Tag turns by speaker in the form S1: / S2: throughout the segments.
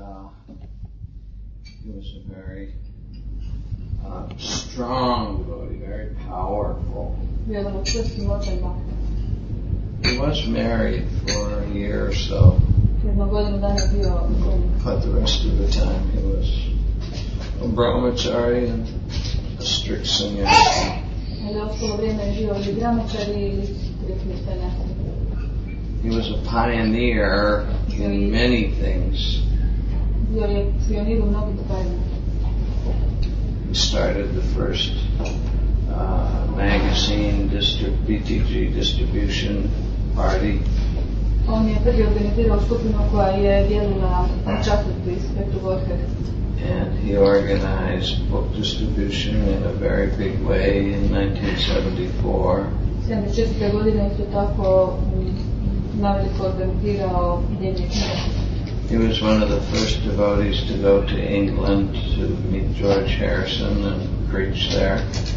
S1: he was a very strong devotee, very powerful. He was married for a year or so, but the rest of the time he was a brahmachari and a strict sannyasi. He was a pioneer in many things. He started the first magazine BTG distribution party. And he organized book distribution in a very big way in 1974. He was one of the first devotees to go to England to meet George Harrison and preach there.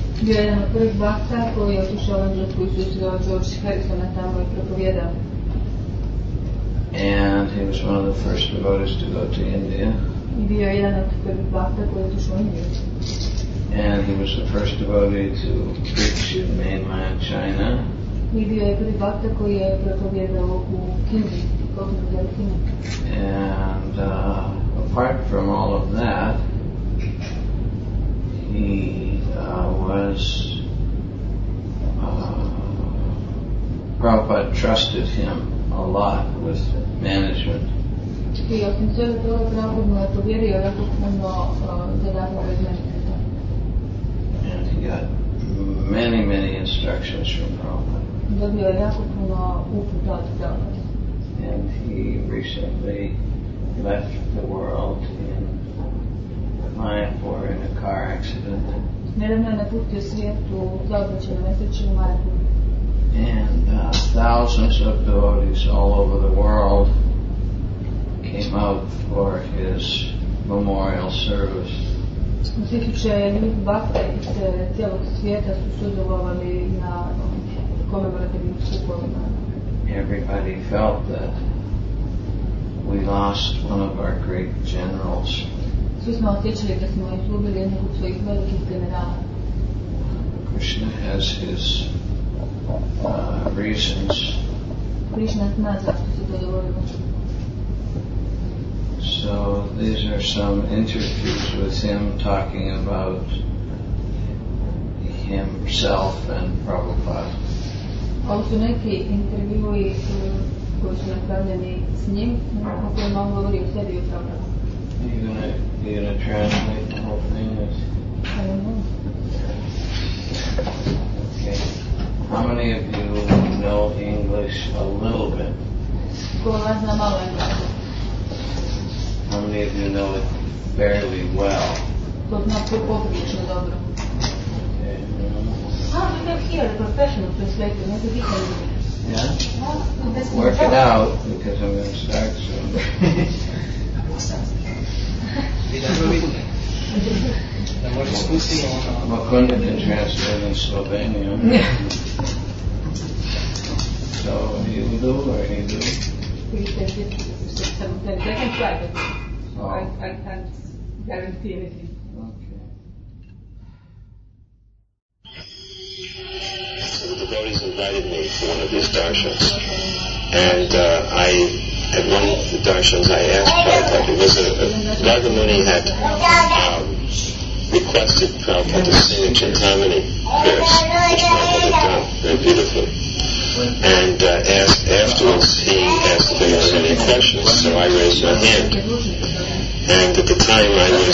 S1: And he was one of the first devotees to go to India. And he was the first devotee to preach in mainland China. And apart from all of that, he Prabhupada trusted him a lot with management. And he got many instructions from Prabhupada. And he recently left the world in Mayapur in a car accident. And thousands of devotees all over the world came out for his memorial service. Everybody felt that we lost one of our great generals. Krishna has his reasons. So these are some interviews with him talking about himself and Prabhupada.
S2: Ovo su neki intervjui koji su napravljeni s njim, kako je on govori o sebi i o Prabhupada.
S1: You're gonna translate the whole thing?
S2: I don't know.
S1: Okay. How many of you know English a little bit? How many of you know it fairly well?
S2: Here, a professional translator, maybe he can do it.
S1: Yeah? Work it out, because I'm going to start soon. Mukunda can translate in Slovenian. So, you do or he do?
S2: They can try, but I can't guarantee anything.
S3: So the devotees invited me for one of these darshans, and at one of the darshans I asked Prabhupada, it was Radha Muni had requested Prabhupada to sing a Chintamani verse, which Prabhupada had done very beautifully, and afterwards he asked if there were any questions, so I raised my hand, and at the time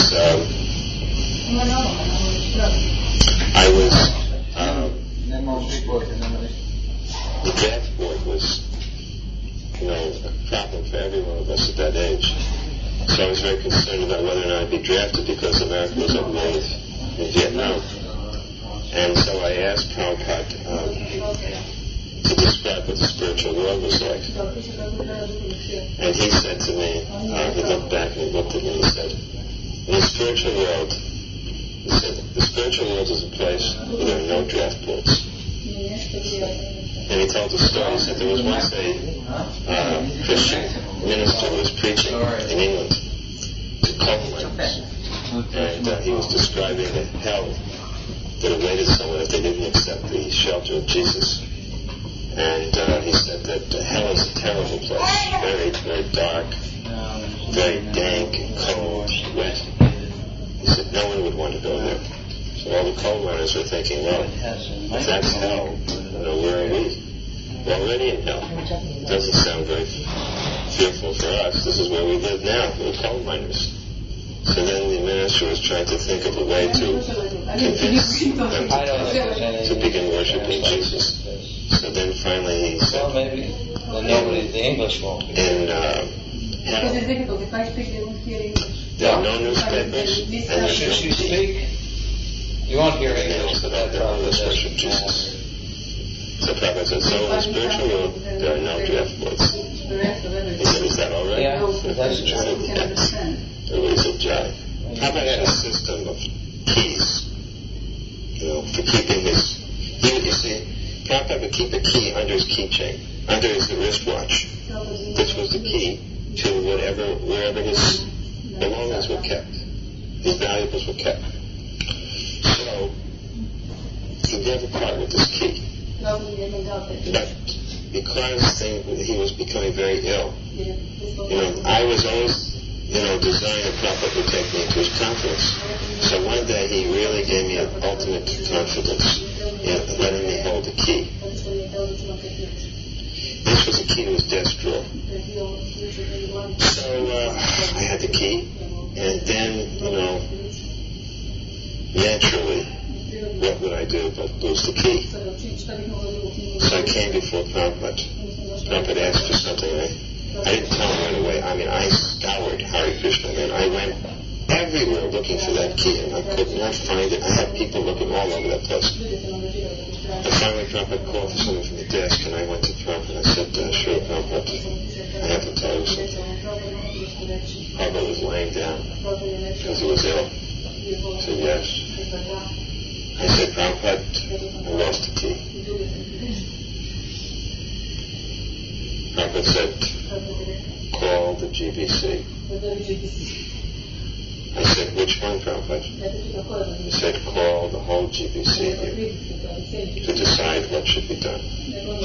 S3: the draft board was, a problem for every one of us at that age. So I was very concerned about whether or not I'd be drafted because America was up north in Vietnam. And so I asked Prabhupada to describe what the spiritual world was like. And he said to me, he looked back and he looked at me and he said, in the spiritual world, he said, the spiritual world is a place where there are no draft boards. And he told the story. He said there was once a Christian minister who was preaching in England. And he was describing the hell that awaited someone if they didn't accept the shelter of Jesus. And he said that hell is a terrible place, very, very dark, very dank and cold, wet. He said no one would want to go there. So all the coal miners were thinking, well, if that's hell, where are we? We're already in hell. It doesn't sound very fearful for us. This is where we live now, we're coal miners. So then the minister was trying to think of a way to convince them to begin worshiping Jesus. So then finally he said,
S4: well, maybe the English won't.
S3: In hell, there are no newspapers, and
S4: should she speak? You won't hear English, but that
S3: probably is worship Jesus. So Prabhupada said, so in the spiritual world, there are no draft boards. He said, is that all right?
S4: Yeah, that's true.
S3: Yes. Everybody said, Jai. Prabhupada had a system of keys, for keeping his... You see, Prabhupada would keep a key under his keychain, under his wristwatch. This was the key to wherever his belongings were kept. His valuables were kept. So, he never part with this key. But because he was becoming very ill, I was always, desiring that Prabhupada would take me to his conference. So one day he really gave me an ultimate confidence in letting me hold the key. This was a key to his desk drawer. So I had the key, and then, naturally, what would I do but lose the key? So I came before Prabhupada. Prabhupada asked for something. I didn't tell him right away. I scoured Hare Krishna, and I went everywhere looking for that key, and I could not find it. I had people looking all over that place. And finally Prabhupada called for someone from the desk, and I went to Prabhupada and I said, sure, Prabhupada, I have to tell you something. Prabhupada was laying down because he was ill. I said, yes. I said, Prabhupada, I lost the key. Prabhupada said, call the GBC. I said, which one, Prabhupada? He said, call the whole GBC here to decide what should be done. Oh,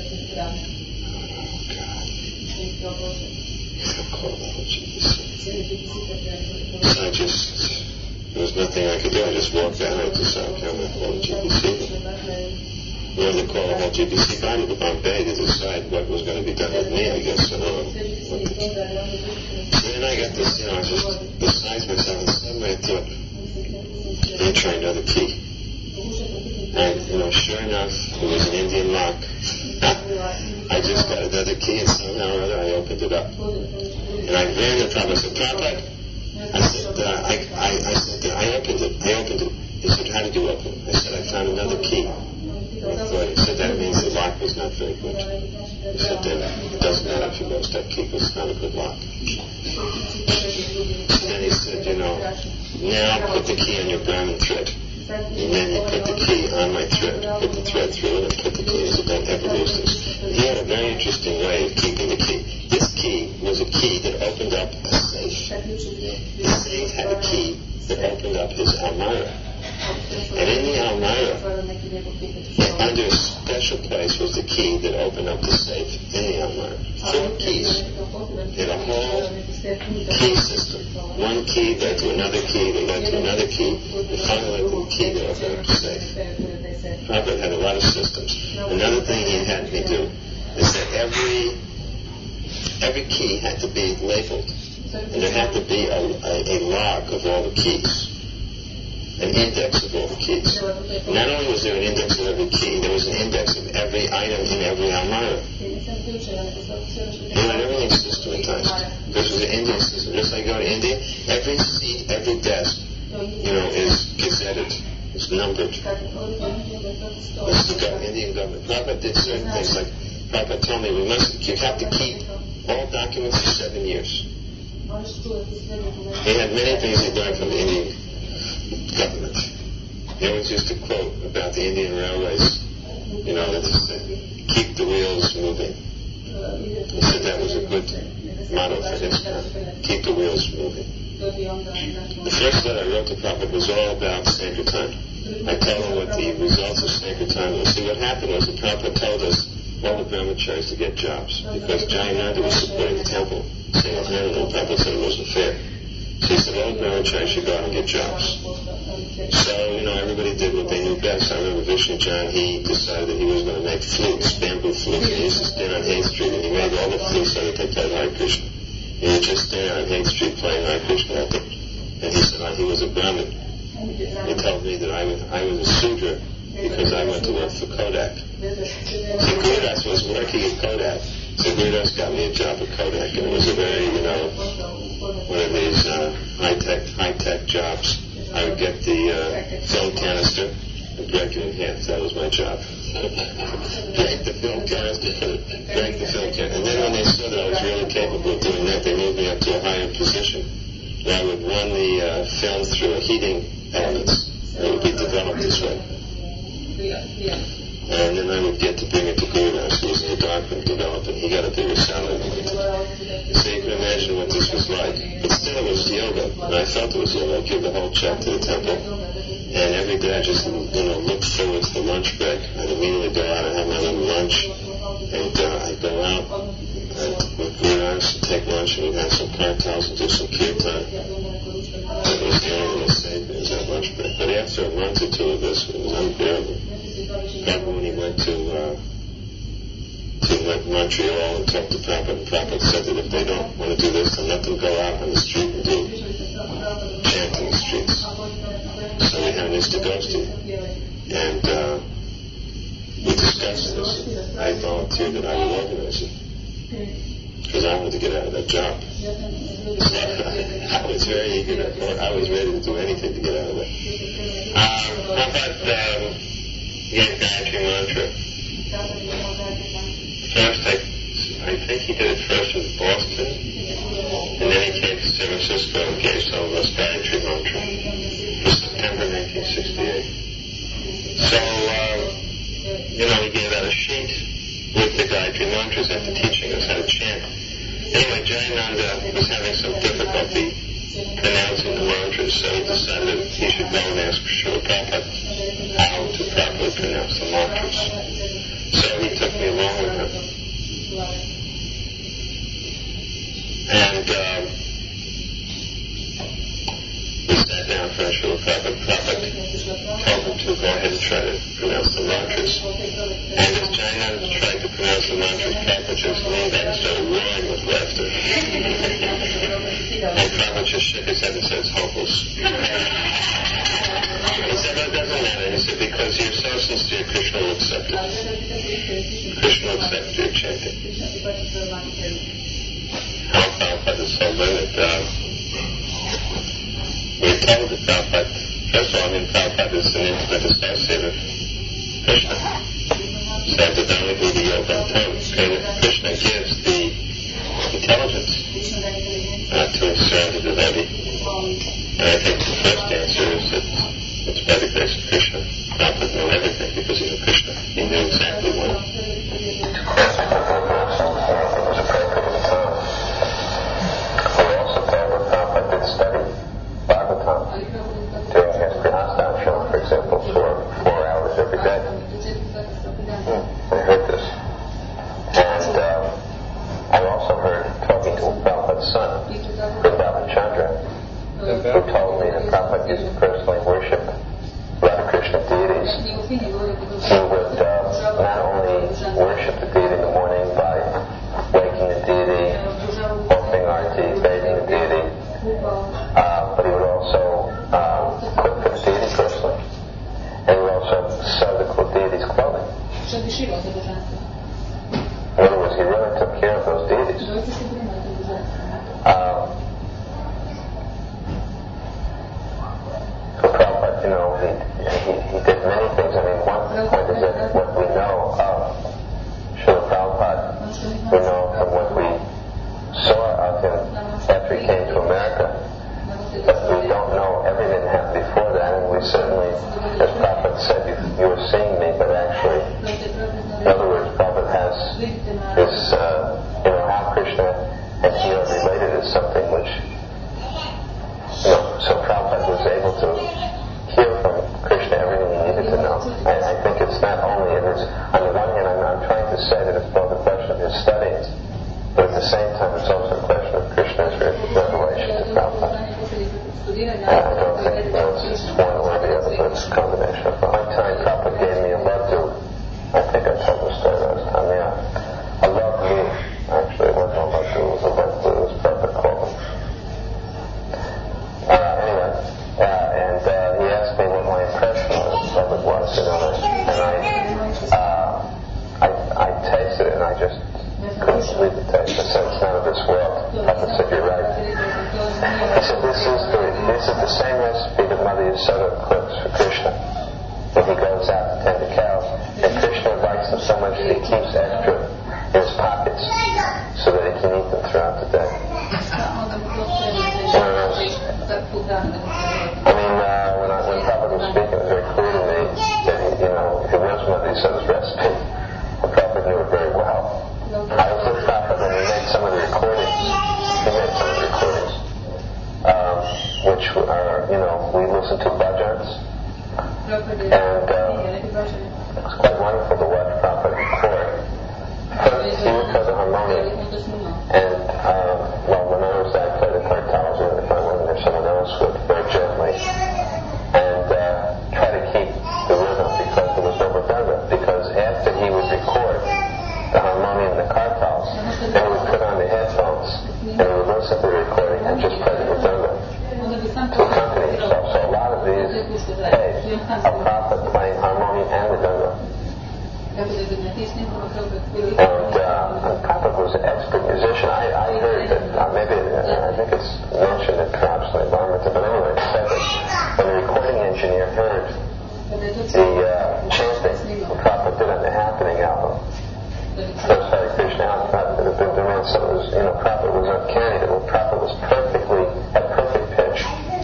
S3: God. Call the whole GBC. So there was nothing I could do. I just walked down and decided, okay, I'm going to call the GBC. We had to call the whole GBC body to Bombay to decide what was going to be done with me, I guess. So then I got this, I was just besides myself, and suddenly I thought, let me try another key. And, sure enough, it was an Indian lock. I just got another key, and somehow or other I opened it up. And I ran to Prabhupada. I said, Prabhupada, I opened it. He said, how did you open it? I said, I found another key. He said, that means the lock was not very good. He said, then it doesn't matter if you lost that key because it's not a good lock. Then he said, now put the key on your Brahmin thread. And then you put the key on my thread, put the thread through it, and put the key. He said, don't ever lose this. He had a very interesting way of keeping the key. This key was a key that opened up a safe. The safe had a key that opened up his almirah. And in the almirah, under a special place was the key that opened up the safe in the almirah. 4 keys in a whole key system. One key led to another key that led to another key, and finally led to the key that opened up the safe. Prabhupada had a lot of systems. Another thing he had me do is that every key had to be labeled, and there had to be a log of all the keys. An index of all the keys. Not only was there an index of every key, there was an index of every item in every almirah. They had everything systematized. This was an Indian system. Just like you go to India, every seat, every desk, is gazetted. It's numbered. This is the Indian government. Prabhupada did certain things like, Prabhupada told me you have to keep all documents for 7 years. He had many things he learned from the Indian government. He always used to quote about the Indian railways, that said, keep the wheels moving. He said that was a good motto for his time. Keep the wheels moving. The first letter I wrote to Prabhupada was all about Sankirtan. I told him what the results of Sankirtan was. See, what happened was that Prabhupada told us all the brahmacharis to get jobs because Jayananda was supporting the temple single-handedly. Prabhupada said it wasn't fair. So he said all the brahmacharis should go out and get jobs. So, everybody did what they knew best. I remember Vishnu John, he decided that he was going to make flutes, bamboo flutes. He used to stand on Haight Street and he made all the flutes so that they played Hare Krishna. He would just stand on Haight Street playing Hare Krishna out there. And he said he was a Brahmin. He told me that I was a Sudra because I went to work for Kodak. So Gurudas was working at Kodak. So Gurudas got me a job at Kodak, and it was a very, one of these high-tech jobs. I would get the film canister and break it in half. That was my job. Break the film canister, break the film canister. And then when they saw that I was really capable of doing that, they moved me up to a higher position. And I would run the film through a heating elements. It would be developed this way. And then I would get to bring it to Gurudas, who was in the darkroom developing. He got a bigger salary. So you can imagine what this was like. But still it was yoga, and I felt it was yoga. I'd give the whole check to the temple, and every day I just, looked forward to the lunch break. I'd immediately go out and have my little lunch, and I'd go out with Gurudas and take lunch, and we'd have some kartals and do some kirtan. That was the only thing that saved me was that lunch break. But after a month or two of this, it was unbearable. Prabhupada, when he went to Montreal and talked to Prabhupada, and Prabhupada said that if they don't want to do this, then let them go out on the street and do chant in the streets. So we had an Istagosti, and we discussed this. I volunteered that I would organize it because I wanted to get out of that job. So I was very eager I was ready to do anything to get out of that. Prabhupada gave Gayatri Mantra. First, I think he did it first in Boston, and then he came to San Francisco and gave some of us Gayatri Mantra for September 1968. So, he gave out a sheet with the Gayatri Mantras after teaching us how to chant. Anyway, Jayananda was having some difficulty pronouncing the mantras, so he decided that he should go and ask Srila Prabhupada how to properly pronounce the mantras. So he took me along with him. And we sat down for Srila Prabhupada. Prabhupada told him to go ahead and try to pronounce the mantras. And as Jayananda tried to pronounce the mantras, Prabhupada just leaned back and started roaring with laughter. And Prabhupada just shook his head and said, it's hopeless. He said, that doesn't matter. He said, because you're so sincere, Krishna will accept it. Krishna will accept your chanting. How Prabhupada is so learned. We're told that Prabhupada, first of all, Prabhupada is an intimate associate of Krishna. Sadhudana Buddha Yoga Krishna gives the intelligence to his surrender devotee. And I think the first answer is that it's by the grace of Krishna. Prabhupada knew everything because he knew Krishna. He knew exactly what. We also found that Prabhupada did study Bhagavatam during his Grihastashram, for example, for 4 hours every day. I heard this. And I also heard, talking to Prabhupada's son, Vrindavan Chandra, who told me that Prabhupada used to personally worship Radha Krishna deities. He would not only worship the deity in the morning by waking the deity, offering arati, bathing the deity, but he would also cook for the deity personally. And he would also sew the deity's clothing. In other words, he really took care of those deities. So Prabhupada, he did many things. One point is that what we know of Srila Prabhupada, we know from what we saw of him after he came to America, but we don't know everything that happened before that, and we certainly, as Prabhupada said, you were seeing me, but actually, in other words, Prabhupada has this, how Krishna and he are related is something which able to hear from Krishna everything he needed to know. I think it's not only it is, on the one hand, I'm trying to say that it's both a question of his studies, but at the same time it's also a question of Krishna's revelation to Prabhupada. I don't think it's one or the other, but it's a combination of both. One time Prabhupada gave me a laddu. I think I told the story last time, yeah. A laddu. Actually, it wasn't a laddu, it was a laddu, it was Prabhupada called them. Anyway, and he asked me what my impression of it was, and I tasted it, and I just couldn't believe the taste. I said, it's none of this world. Prabhupada said, you're right. He said, this is the same recipe that Mother Yasoda cooks for Krishna when he goes out to tend the cows. And Krishna likes them so much that he keeps extra in his pockets so that he can eat them throughout the day. When Prabhupada was speaking, it was very clear to me that if it was Mother Yasoda's recipe, Prabhupada knew it very well. I was with Prabhupada when he made some of the recordings. Which are, we listen to bhajans, and it's quite wonderful to watch Prabhupada record. First, he would play the harmonium, and when I was there, I played the kartals, and if I wasn't there, someone else would, very gently, and try to keep the rhythm because there was no redundant. Because after he would record the harmonium and the kartals, then he would put on the headphones, and he would listen to the recording and just play the redundant to accompany himself. So a lot of these tapes are Prabhupada playing harmonium and redundant. And Prabhupada was an expert musician. I heard that, I think it's mentioned in perhaps the Bharmata, but anyway, it said that when the recording engineer heard the chanting Prabhupada did on the Happening album, first Hare Krishna album, Prabhupada was uncanny. Prabhupada was at perfect pitch.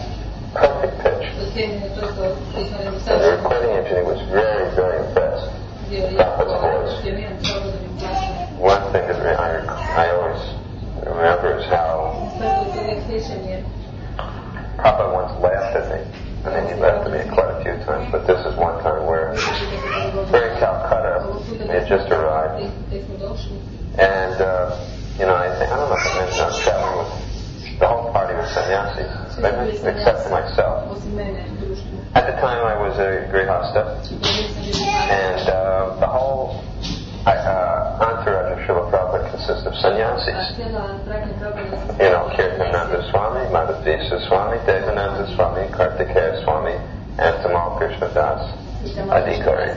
S3: And the recording engineer was very, very impressed. Prabhupada's voice. One thing that I always remember is how Prabhupada once laughed at me. I mean, he laughed at me quite a few times, but this is one time where we're in Calcutta. He had just arrived. And, I don't know if I mentioned I was traveling with the whole party was sannyasis, except for myself. At the time I was a grihasta, and the whole entourage of Srila Prabhupada consists of sannyasis. Kirtananda Swami, Madhavisa Swami, Devananda Swami, Kartikeya Swami, and Tamal Krishna Das Adhikari.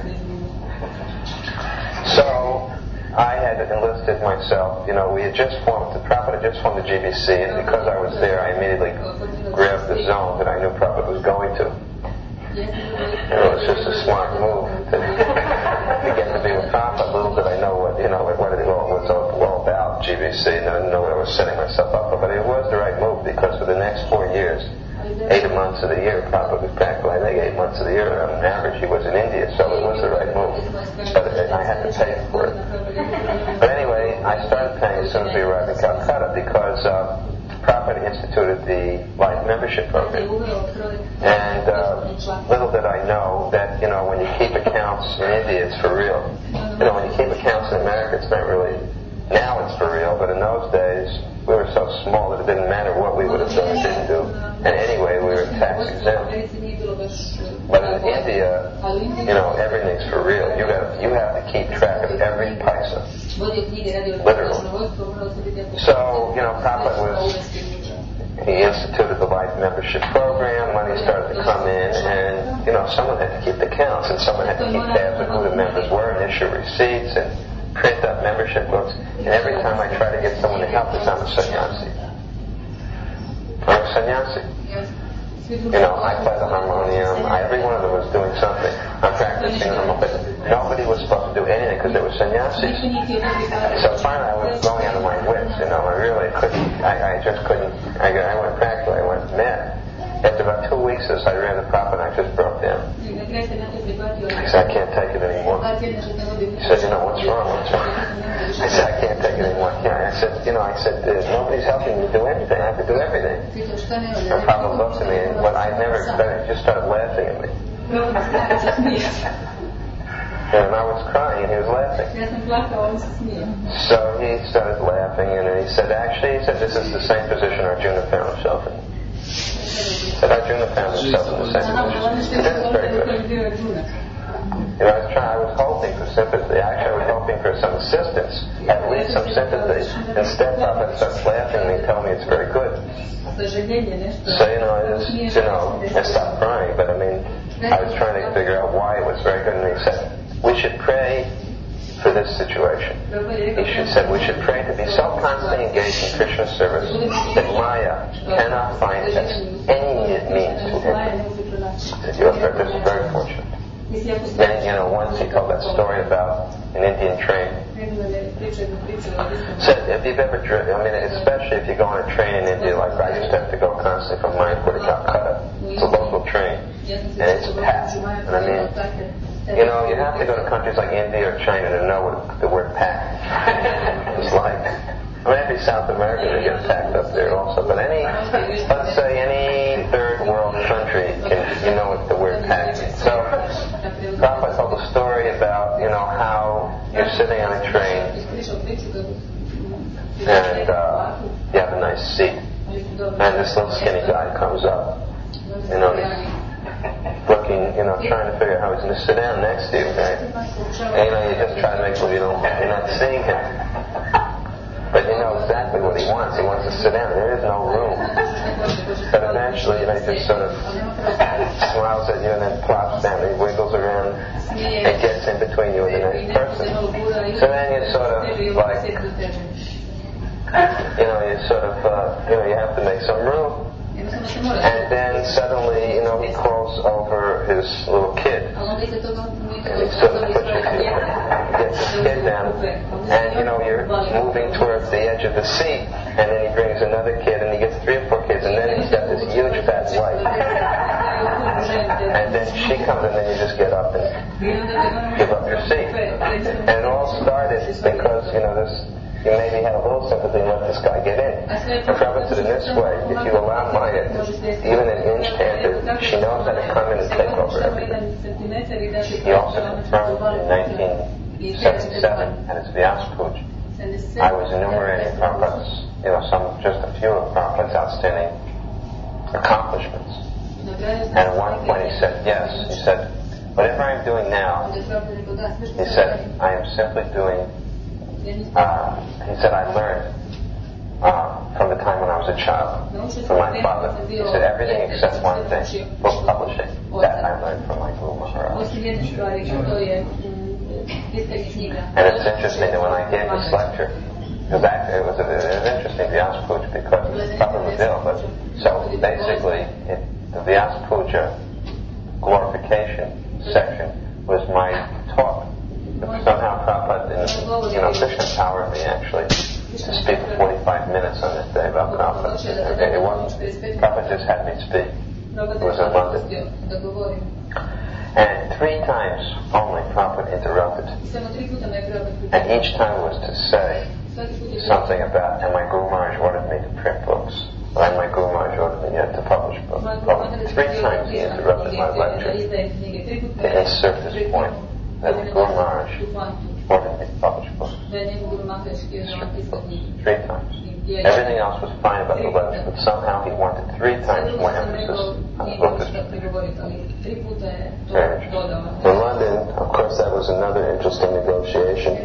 S3: So, I had enlisted myself, we had just formed, Prabhupada had just formed the GBC, and because I was there, I immediately grabbed the zone that I knew Prabhupada was going to. And it was just a smart move to get to be with Prabhupada. Little did I know what it was all about, GBC, and I didn't know what I was setting myself up for, but it was the right move, because for the next 4 years, 8 months of the year, Prabhupada was practically, I think 8 months of the year, on average, he was in India, so it was the right move. But I had to pay for it. But anyway, I started paying as soon as we arrived in Calcutta, because Prabhupada instituted the life membership program. And little did I know that, when you keep accounts in India, it's for real. When you keep accounts in America, it's not really, now it's for real, but in those days, we were so small that it didn't matter what we would have done or didn't do. And anyway, we were tax exempt. But in India, everything's for real. You have to keep track of every paisa. Literally. So, Prabhupada he instituted the life membership program, money started to come in, and, someone had to keep the counts, and someone had to keep tabs of who the members were, and issue receipts, and print up membership books. And every time I try to get someone to help us, I'm a sannyasi. I'm a sannyasi. I play the harmonium. Every one of them was doing something. I'm practicing them, but nobody was supposed to do anything because they were sannyasis. So finally I was going out of my wits, I really couldn't, I just couldn't, I went mad. After about 2 weeks of this, I ran the Prabhupada and I just broke down. I said, I can't take it anymore. He said, what's wrong? I said, I can't take
S5: getting more care. I said, nobody's helping me do anything. I have to do everything. And Prabhupada looked at me, and what I never expected, he just started laughing at me. And I was crying, and he was laughing. So he started laughing, and then he said, this is the same position Arjuna found himself in. He said, Arjuna found himself in the same position. This is very good. I was hoping for sympathy. Actually, I was hoping for some assistance, at least some sympathy. Instead, Prabhupada starts laughing and he tells me it's very good. So, I stopped crying, but I was trying to figure out why it was very good, and he said, we should pray for this situation. He said we should pray to be so constantly engaged in Krishna service that Maya cannot find us any means to enter. You are very fortunate. Then, once he told that story about an Indian train. Said, if you've ever driven, especially if you go on a train in India, like I used to have to go constantly from Mayapur to Calcutta. It's a local train, and it's packed. And you have to go to countries like India or China to know what the word packed. It's like, maybe South America they get packed up there also, but let's say any third world country, you know what the word packed means. So, Prabhupada told a story about, how you're sitting on a train and you have a nice seat, and this little skinny guy comes up, he's looking, trying to figure out how he's going to sit down next to you, right? And you just try to make sure you're not seeing him. But you know exactly what he wants. He wants to sit down. There is no room. But eventually, he just sort of smiles at you and then plops down. He wiggles around and gets in between you and the next person. So then you sort of like, you have to make some room. And then suddenly, he calls over his little kid. And he sort of gets the kid down. And, you're moving towards the edge of the seat. And then he brings another kid, and he gets 3 or 4 kids. And then he's got this huge fat wife. And then she comes, and then you just get up and give up your seat. And it all started because, you maybe had a little sympathy and let this guy get in. And Prabhupada said in this way, if you allow Maya, even an inch past, she knows how to come in and take over everything. He also confirmed in 1977 at his Vyasa Puja. I was enumerating Prabhupada's, just a few of Prabhupada's outstanding accomplishments. And at one point he said, yes, he said, whatever I'm doing now, he said, I am simply doing he said, I learned from the time when I was a child from my father. He said, everything except one thing, book publishing. That I learned from my Guru Maharaj. And it's interesting that when I gave this lecture, because actually it was interesting, Vyasa Puja, because Prabhupada was ill, but so basically the Vyasa Puja glorification section was my talk. Somehow Prabhupada, Krishna empowered me actually to speak for 45 minutes on this day about Prabhupada. Prabhupada just had me speak. It was in London. And 3 times only Prabhupada interrupted. And each time was to say something about, and my Guru Maharaj ordered me to print books. And my Guru Maharaj ordered me to publish books. 3 times he interrupted my lecture to insert this point. That the Guru Maharaj ordered me to publish books. 3 times. Everything else was fine about the lecture, but somehow he wanted 3 times more emphasis on the book. In London, of course, that was another interesting negotiation.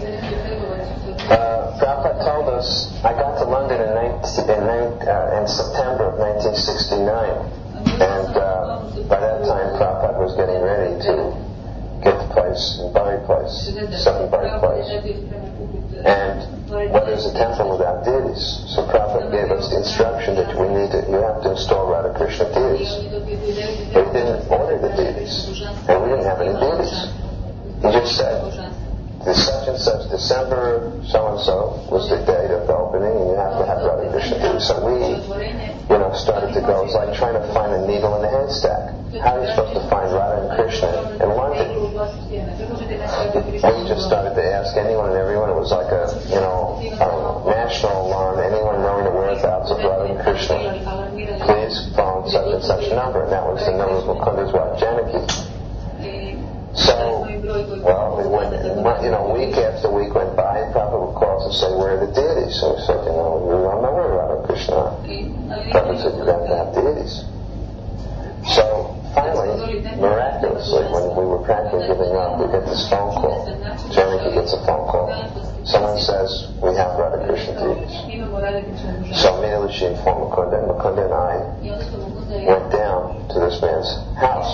S5: Prabhupada told us, I got to London in September of 1969, and by that time Prabhupada was getting ready to get the place, Bari Place, 7 Bari Place. And there's a temple without deities. So Prabhupada gave us the instruction that you have to install Radha Krishna deities. But he didn't order the deities. And we didn't have any deities. He just said, such and such December so-and-so was the date of the opening, and you have to have Radha Krishna deities. So we, started to go. It's like trying to find a needle in a haystack. How are you supposed to find Radha and Krishna in London? We just started to ask anyone and everyone. It was like a national alarm. Anyone knowing the whereabouts of Radha and Krishna, please phone such and such number. And that was the number of Mukunda's wife, Janaki. So, we went, week after week went by, and Prabhupada would call us and say, where are the deities? So we said, we don't know where Radha and Krishna are. Prabhupada said, you have to have deities. So, finally, miraculously, when we were practically giving up, we get this phone call. Janaki gets a phone call. Someone says, we have Radha Krishna deities. So immediately she informed Mukunda, and Mukunda and I went down to this man's house.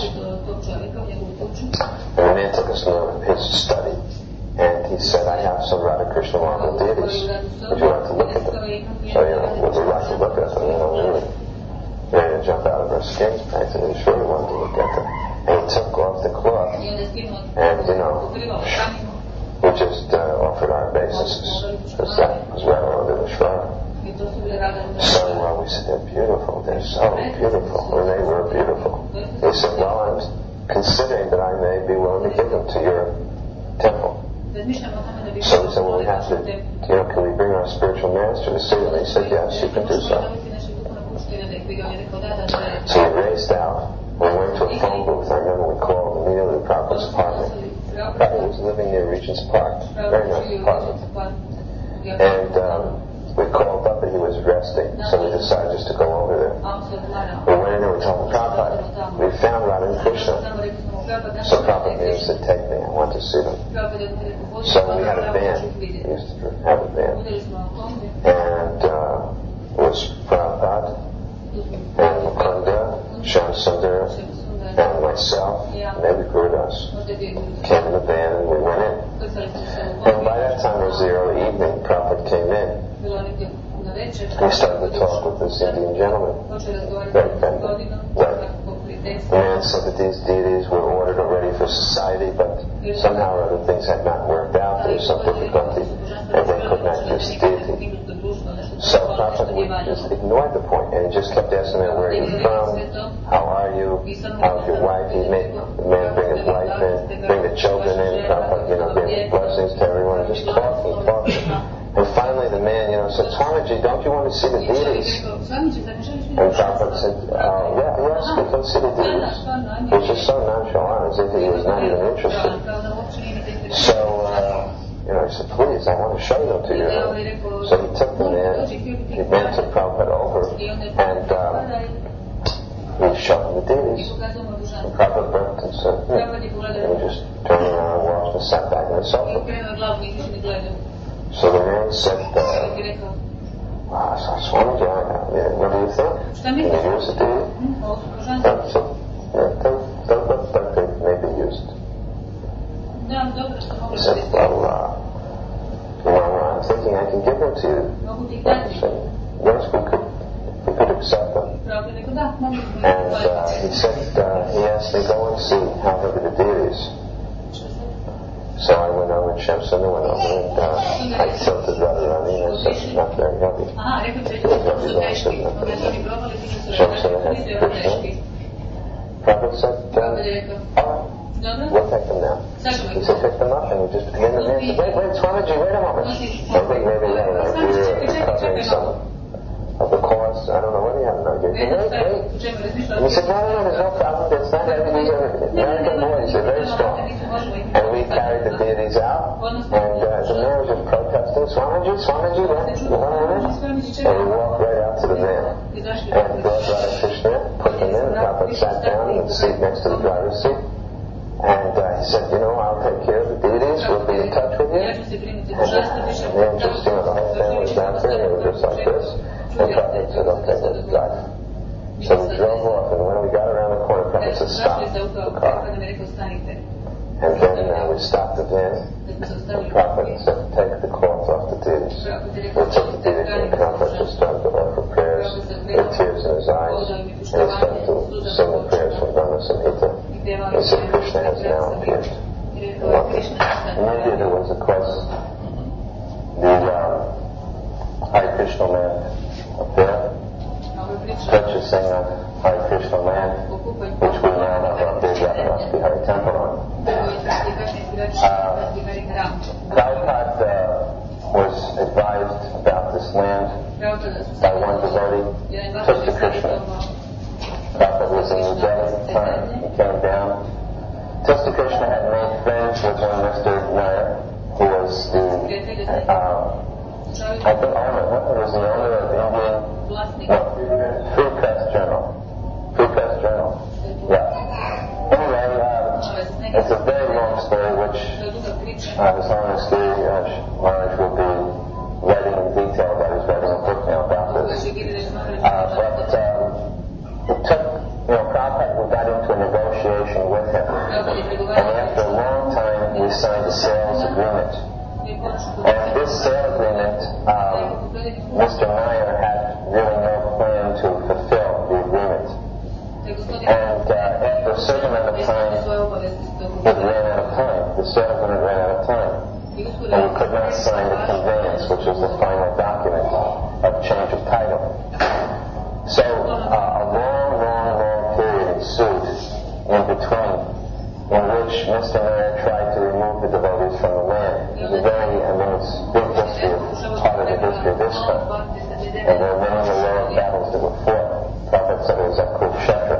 S5: And the man took us to his study, and he said, I have some Radha Krishna marble deities. Would you like to look at them? So, would we like to look at them? We were ready to jump out of our skins, practically. We surely wanted to look at them. And he took off the cloth, and, we just offered our obeisances, because that was right under the shrine. So we said, they're beautiful. They're so beautiful. And they were beautiful. He said, well, I'm considering that I may be willing to give them to your temple. So we said, well, we have to, can we bring our spiritual master to see them? He said, yes, you can do so. So we raced out. We went to a phone booth. I remember we called immediately Prabhupada's apartment. Prabhupada was living near Regent's Park. Very nice apartment. And we called up and he was resting, so we decided just to go over there. We went in and we told him, Prabhupada, we found Radha and Krishna. So Prabhupada came and said, take me, I want to see them. So we had a band. We used to have a band. And it was Prabhupada and Mukunda, Shamsundar, and myself, maybe Gurudas, came in the band and we went in. And by that time it was the early evening, Prabhupada came in. He started to talk with this Indian gentleman. Very friendly. The man said that these deities were ordered already for society, but somehow or other things had not worked out. There was some difficulty, and they could not use the deity. So Prabhupada just ignored the point, and he just kept asking him, where are you from? How are you? How's your wife? He made the man bring his wife in, bring the children in. Prabhupada, gave blessings to everyone, just talking. And finally the man, said, Swamiji, don't you want to see the deities? And Prabhupada said, yes, we can see the deities. He was just so nonchalant, as if he was not even interested. So, he said, please, I want to show them to you. So he took the man took Prabhupada over, and he showed him the deities. And Prabhupada burnt and said, and he just turned around and walked and sat back in the sofa. So the man said, Swamiji, what do you think? Can you use the deity? They may be used. He said, I'm thinking I can give them to you. I said, yes, we could accept them. And he said, he asked me, go and see how heavy the deity is. So I went over and Shamsundar went over and I tilted Radharani and I said, it's not very heavy. It was heavy last, isn't it? Shamsundar had Krishna. Prabhupada said, we'll take them now. He said, pick them up, and we just began the man said, wait, Swamiji, wait a moment. I think maybe he had an idea of covering some of the cost. I don't know what he had an idea. Wait. And he said, no, there's no problem. It's not heavy. These are American boys. They're very strong. And we carried the deities out, and the man was just protesting, Swamiji, and we walked right out to the man and brought Radha Krishna, put them in, and Prabhupada sat down in the seat next to the driver's seat. And he said, I'll take care of the deities, we'll be in touch with you. And then just, the whole family was out there, and they were just like this. And Prabhupada said, okay, let's drive. So we drove off, and when we got around the corner, Prabhupada said, stop the car. And then we stopped the van, and Prabhupada said, take the cloth off the deities. We took the deities, and Prabhupada just started to offer prayers with tears in his eyes, and he started to sing the prayers from Brahma Samhita. He said, Krishna has now appeared. Maybe there was a question. The Hare Krishna man up there, purchasing a Hare Krishna land, which we now have our big Yavanasti Hari temple on. Prabhupada was advised about this land by one devotee, Tista Krishna. Prabhupada was in New Delhi at the time. He came down. Tista Krishna had made friends with one Mr. Nair, who was the, I think owner, was the owner of the Indian Free Press Journal. Free Press Journal. Yeah. Anyway, it's a very long story, which His Honesty Maharaj will be writing in detail about. He's writing a book now about this. But it took, Prabhupada got into a negotiation with him, and after a long time, we signed a sales agreement. And this sale agreement, Mr. Nair had really no plan to fulfill the agreement. And after a certain amount of time, it ran out of time. The sale agreement ran out of time. And we could not sign the conveyance, which is the final document of change of title. So a long period ensued in between, in which Mr. Nair tried to remove the devotees from the land. It's a it's big history, part of the history of ISKCON. And there were many heroic battles that were fought. Prabhupada said it was at Kurukshetra.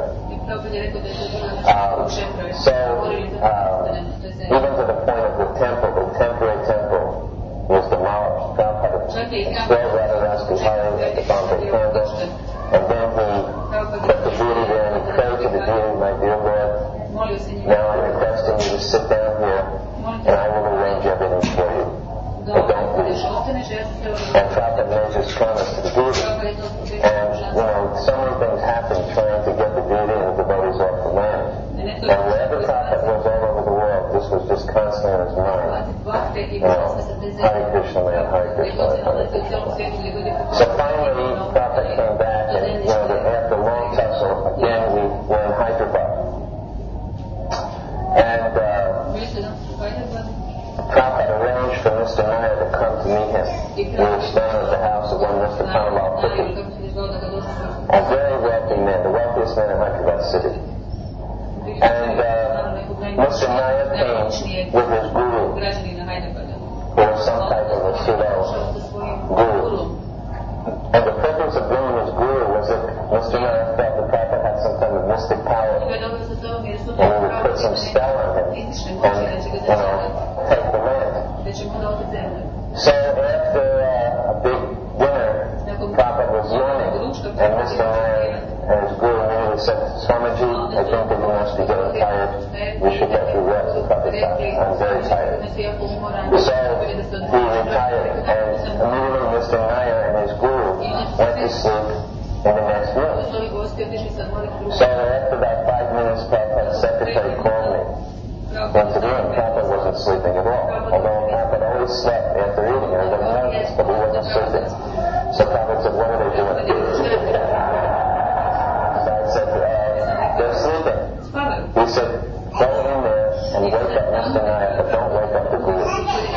S5: Even to the point of the temporary temple, was demolished. Prabhupada expelled Radharasi Hari at the Bombay Candle, and then he put the deity there and he prayed to the deity, my dear Lord, now I'm requesting you to sit down here and I will arrange everything for you. But don't leave. And Prabhupada made this promise to the deity. And, so many things happened trying to get the deity and the devotees off the land. And wherever Prabhupada was all over the world, this was just constantly in his mind. Hare Krishna land, Hare Krishna land, Hare Krishna land. So finally, Prabhupada came back and, after a long tussle, again we were in Hyderabad. And Prabhupada arranged for Mr. Nair to come to meet him. We were staying at the house of one Mr. Pannalal Putty, a very wealthy man, the wealthiest man in Hyderabad city. And Mr. Nair came with his guru, who was some type of a pseudo guru. And the purpose of bringing his guru was that Mr. Nair felt that Prabhupada had some kind of mystic power, and he would put some spell on him and, take the land. So after a big dinner, Prabhupada was yawning, and Mr. Nair and his guru immediately said, Swamiji, I think that you must be getting tired. You should get your rest. Prabhupada, I'm very tired. So he retired, and immediately Mr. Nair and his guru went to sleep in the next room. So after about 5 minutes, Prabhupada's secretary called me into the room. Prabhupada wasn't sleeping at all, although Prabhupada always slept after eating, and everybody knew this, but he wasn't sleeping. So Prabhupada said, what are they doing? So I said, they're sleeping. He said, go in there and wake up Mr. Nair, but don't wake up the guru.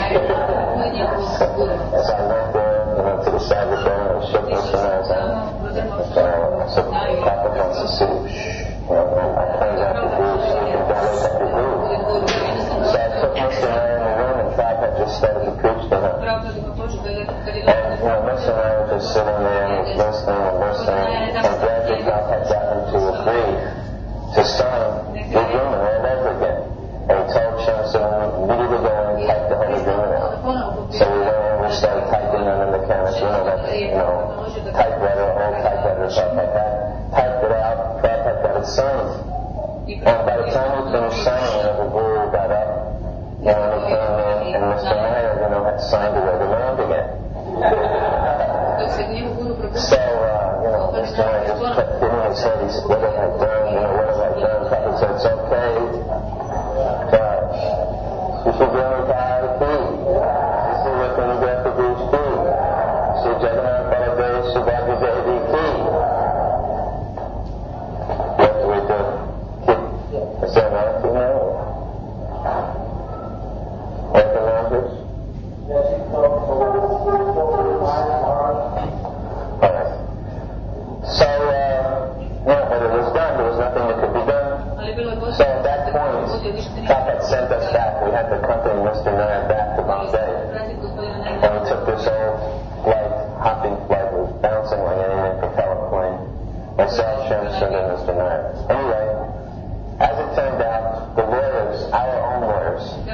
S5: As I went there, to the side of the door, and I shook Mr. Nair's hand. So Prabhupada wants to see, I pointed out the guru, sleeping, don't wake up the guru. So I took Mr. Nair in the room, and Prabhupada just started to preach to him. And, Mr. Nair was just sitting there, and was listening, and gradually Prabhupada got him to agree to sign the agreement all over again. And he told Shamsun immediately go in and type the whole agreement out. So we went in and we started typing on the mechanics, typewriter, old typewriter, stuff like that. Typed it out, Prabhupada got it signed. And by the time we finished signing it, the guru got up, and he came in, and Mr. Nair, had signed away the land again. So, Mr. Nair just kept hitting his head. He said, what have I done? What have I done? Prabhupada said, it's okay. You should bring me to Haraki. This is what you get to do. Shri Jagannath Baladev Subhadra Devi Ki. What do we do? Is there anything now? Anything else? Alright. So, when it was done, there was nothing that could be done. So at that point, Prabhupada sent us back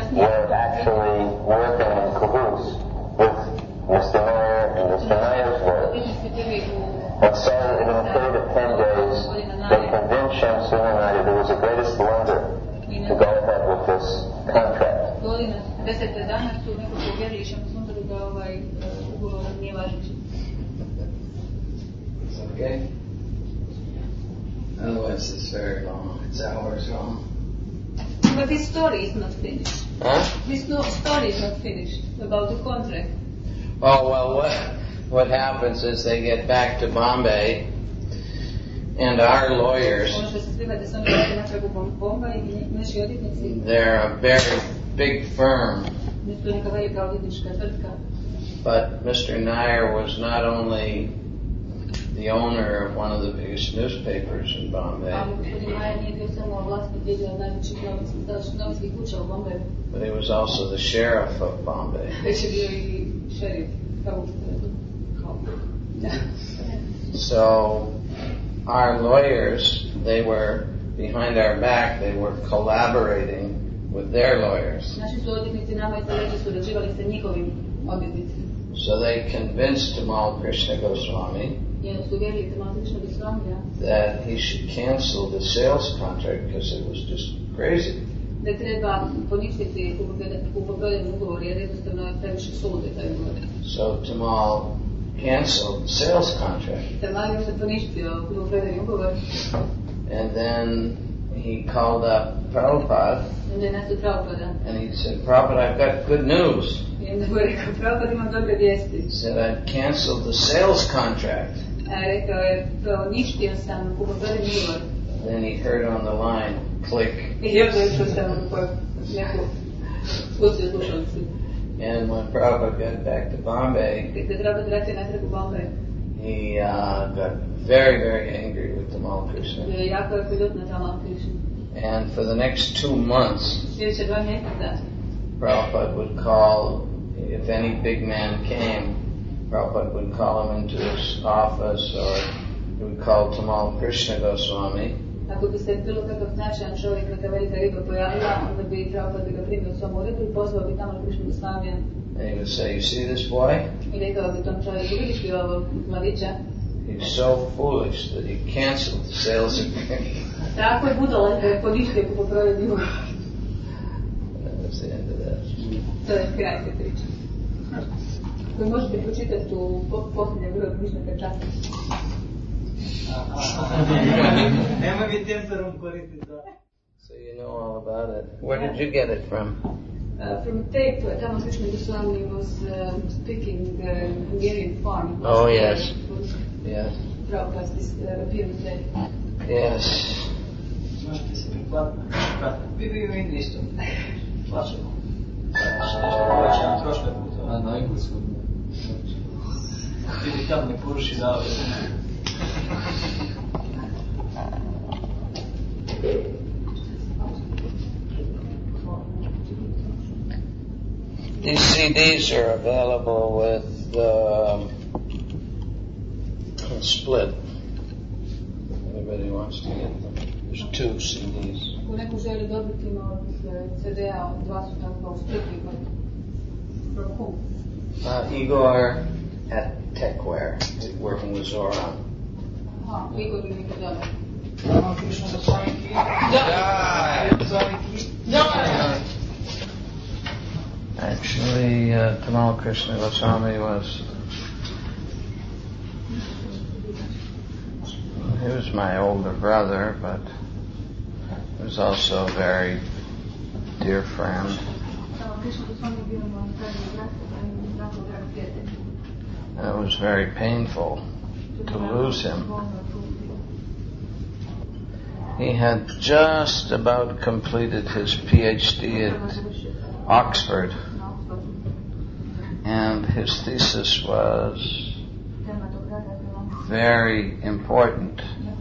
S5: were actually working in cahoots with Mr. Nair and Mr. Nair's lawyers. And so, in a period of 10 days, they convinced Shamsuna that it was the greatest blunder to go ahead with this contract.
S1: Okay? Otherwise, it's very long. It's hours long.
S2: But this story is not finished.
S1: Huh?
S2: This story is not finished about the contract.
S1: Oh, well, what happens is they get back to Bombay, and our lawyers, they're a very big firm. But Mr. Nair was not only the owner of one of the biggest newspapers in Bombay, but he was also the sheriff of Bombay. So our lawyers, they were behind our back, they were collaborating with their lawyers. So they convinced Tamal Krishna Goswami that he should cancel the sales contract because it was just crazy. So Tamal canceled the sales contract. And then he called up Prabhupada and he said, Prabhupada, I've got good news. He said, I've canceled the sales contract. Then he heard on the line, click. And when Prabhupada got back to Bombay, he got very, very angry with Tamal Krishna. And for the next 2 months, Prabhupada would call, if any big man came, Prabhupada would call him into his office, or he would call Tamal Krishna Goswami.
S2: Ako bi se bilo kakav značajan čovjek, neka velika riba pojavila, onda bi Prabhupada bi ga primio u svom uredu i pozvao bi Tamal Krishnu Goswamija.
S1: And he would say, you see this boy?
S2: I rekao bi tom čovjeku, vidiš li ovog mladića?
S1: He's so foolish that he canceled the sales agreement.
S2: Tako je budalan da je poništio kupoprodajni ugovor.
S1: That was the end of that.
S2: To je kraj te priče. Koji možete pročitati u posljednjem broju Višnjaka časa.
S1: So you know all about it. Where did you get it from?
S2: From tape, Tamal Krishna Goswami was speaking Hungarian farm.
S1: Oh, yes. Yes.
S2: Prabhupada's appearance there.
S1: Yes.
S6: Možete se prikladiti. Vi vidite isto. Plaćamo. Nešto povećamo prošle puta. A na engleskom. Ti bi tamo ne poruši zavod.
S1: These CDs are available with Split. Anybody wants to get them? There's 2 CDs.
S2: Ako neko želi dobiti CD-a, 2 su tako u Splitu. From whom?
S1: Igor at Techware. We're from Zoran.
S2: Aha, Igor bi mi to dao.
S1: Actually, Tamal Krishna Goswami he was my older brother, but he was also a very dear friend. And it was very painful to lose him. He had just about completed his PhD at Oxford, and his thesis was very important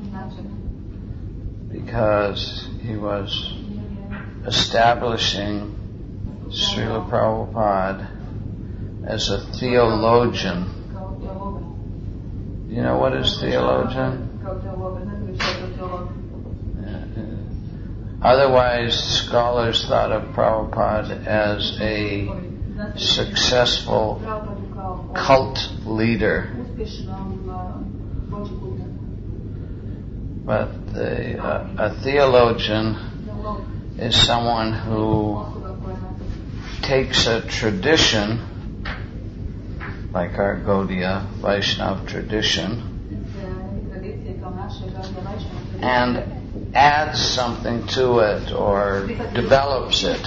S1: because he was establishing Srila Prabhupada as a theologian. You know what is theologian? Otherwise, scholars thought of Prabhupada as a successful cult leader. But a theologian is someone who takes a tradition, like our Gaudiya Vaishnava tradition, and adds something to it or develops it.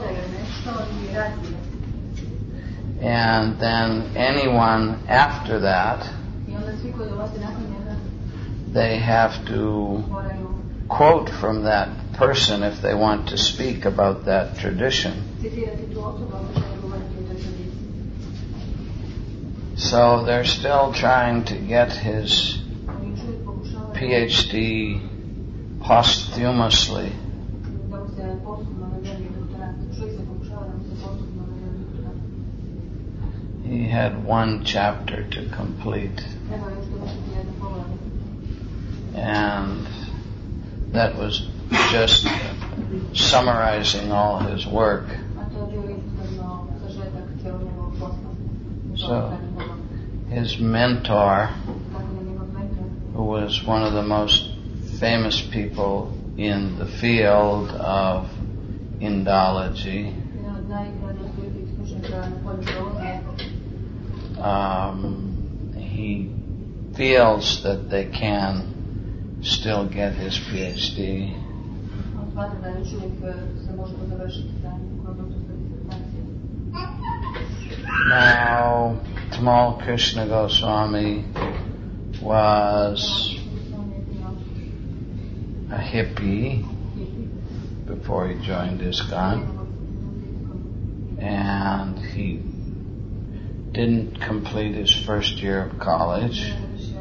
S1: And then anyone after that, they have to quote from that person if they want to speak about that tradition. So they're still trying to get his PhD posthumously. He had one chapter to complete, and that was just summarizing all his work. So his mentor, who was one of the most famous people in the field of Indology, he feels that they can still get his PhD. Now, Tamal Krishna Goswami was a hippie before he joined ISKCON, and he didn't complete his first year of college,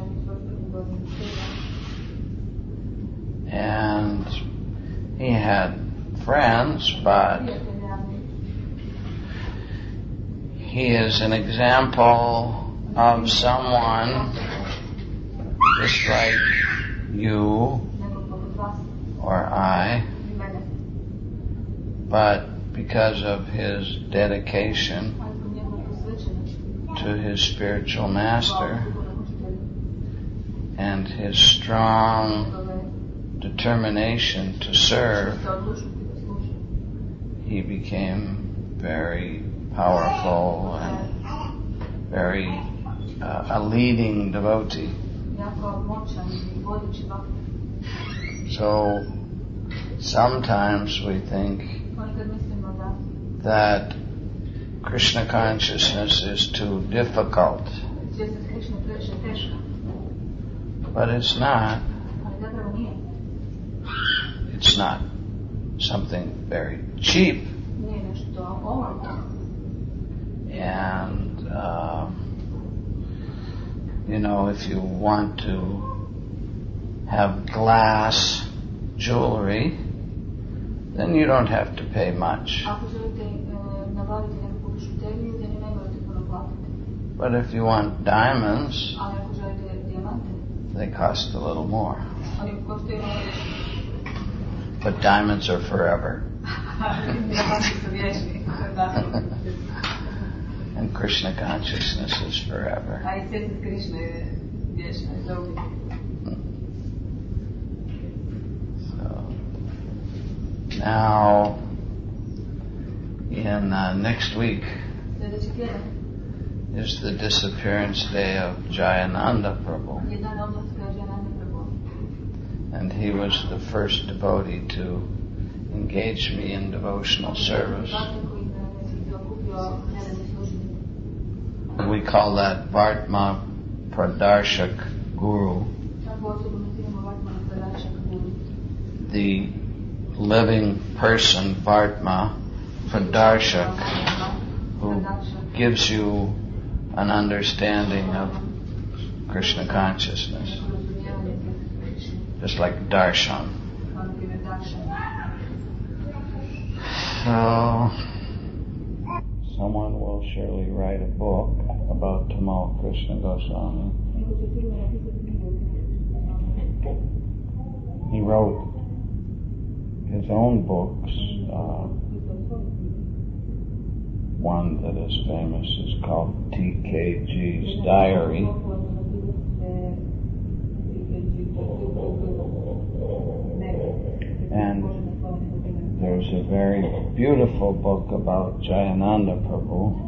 S1: and he had friends, but he is an example of someone just like you or I, but because of his dedication to his spiritual master and his strong determination to serve, he became very powerful and very a leading devotee. So sometimes we think that Krishna consciousness is too difficult, but it's not. It's not something very cheap. And if you want to have glass jewelry, then you don't have to pay much. But if you want diamonds, they cost a little more. But diamonds are forever. And Krishna consciousness is forever. So now, in next week is the disappearance day of Jayananda Prabhu. And he was the first devotee to engage me in devotional service. We call that Vartma Pradarshak Guru, the living person Vartma Pradarshak, who gives you an understanding of Krishna consciousness, just like darshan. So, someone will surely write a book about Tamal Krishna Goswami. He wrote his own books. One that is famous is called TKG's Diary. And there's a very beautiful book about Jayananda Prabhu.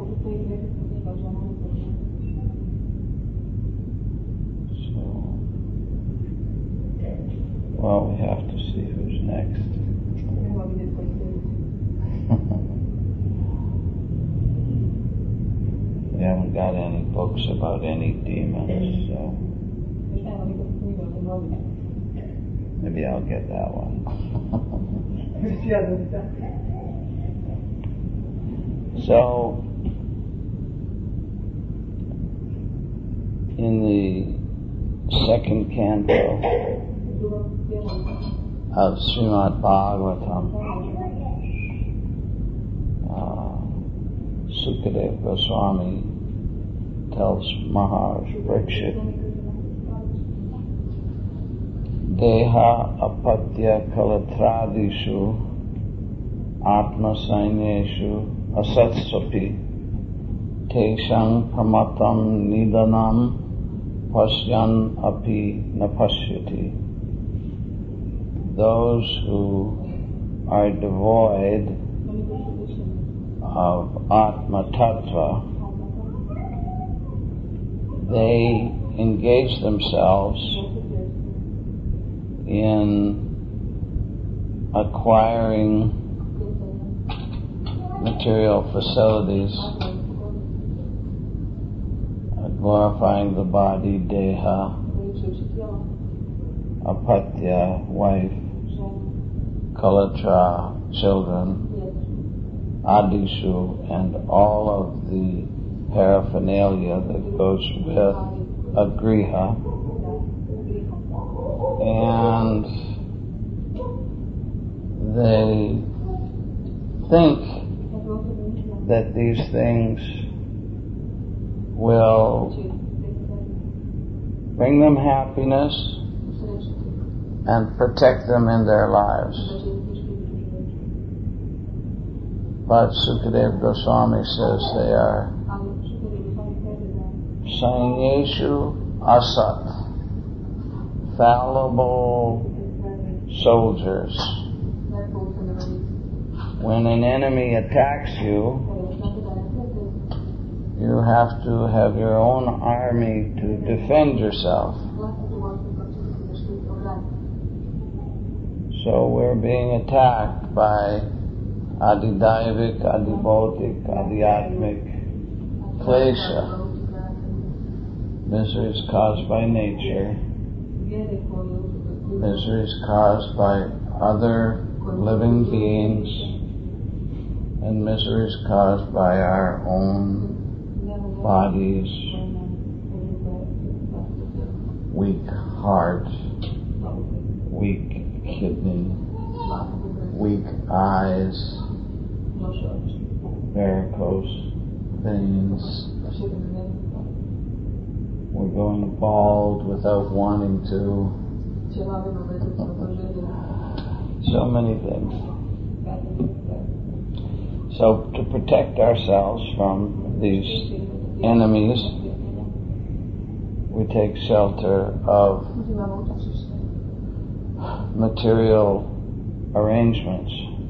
S1: Well, we have to see who's next. We haven't got any books about any demons, so maybe I'll get that one. So, in the second canto of Srimad Bhagavatam, Sukadeva Goswami tells Maharaj Parikshit, Deha apatya kalatradishu atma saineshu asatsapi teshang pramatam nidanam pasyan api napashyati. Those who are devoid of Atma Tattva, they engage themselves in acquiring material facilities, glorifying the body, Deha, Apatya, wife, Kalatra, children, Adishu, and all of the paraphernalia that goes with a griha. And they think that these things will bring them happiness and protect them in their lives. But Sukadeva Goswami says they are Sainyeshu Asat, fallible soldiers. When an enemy attacks you, you have to have your own army to defend yourself. So we're being attacked by Adidaivik, Adibautik, Adhyatmik, Klesha, miseries caused by nature, miseries caused by other living beings, and miseries caused by our own bodies, weak heart, weak kidney, weak eyes, varicose veins. We're going bald without wanting to. So many things. So to protect ourselves from these enemies, we take shelter of material arrangements.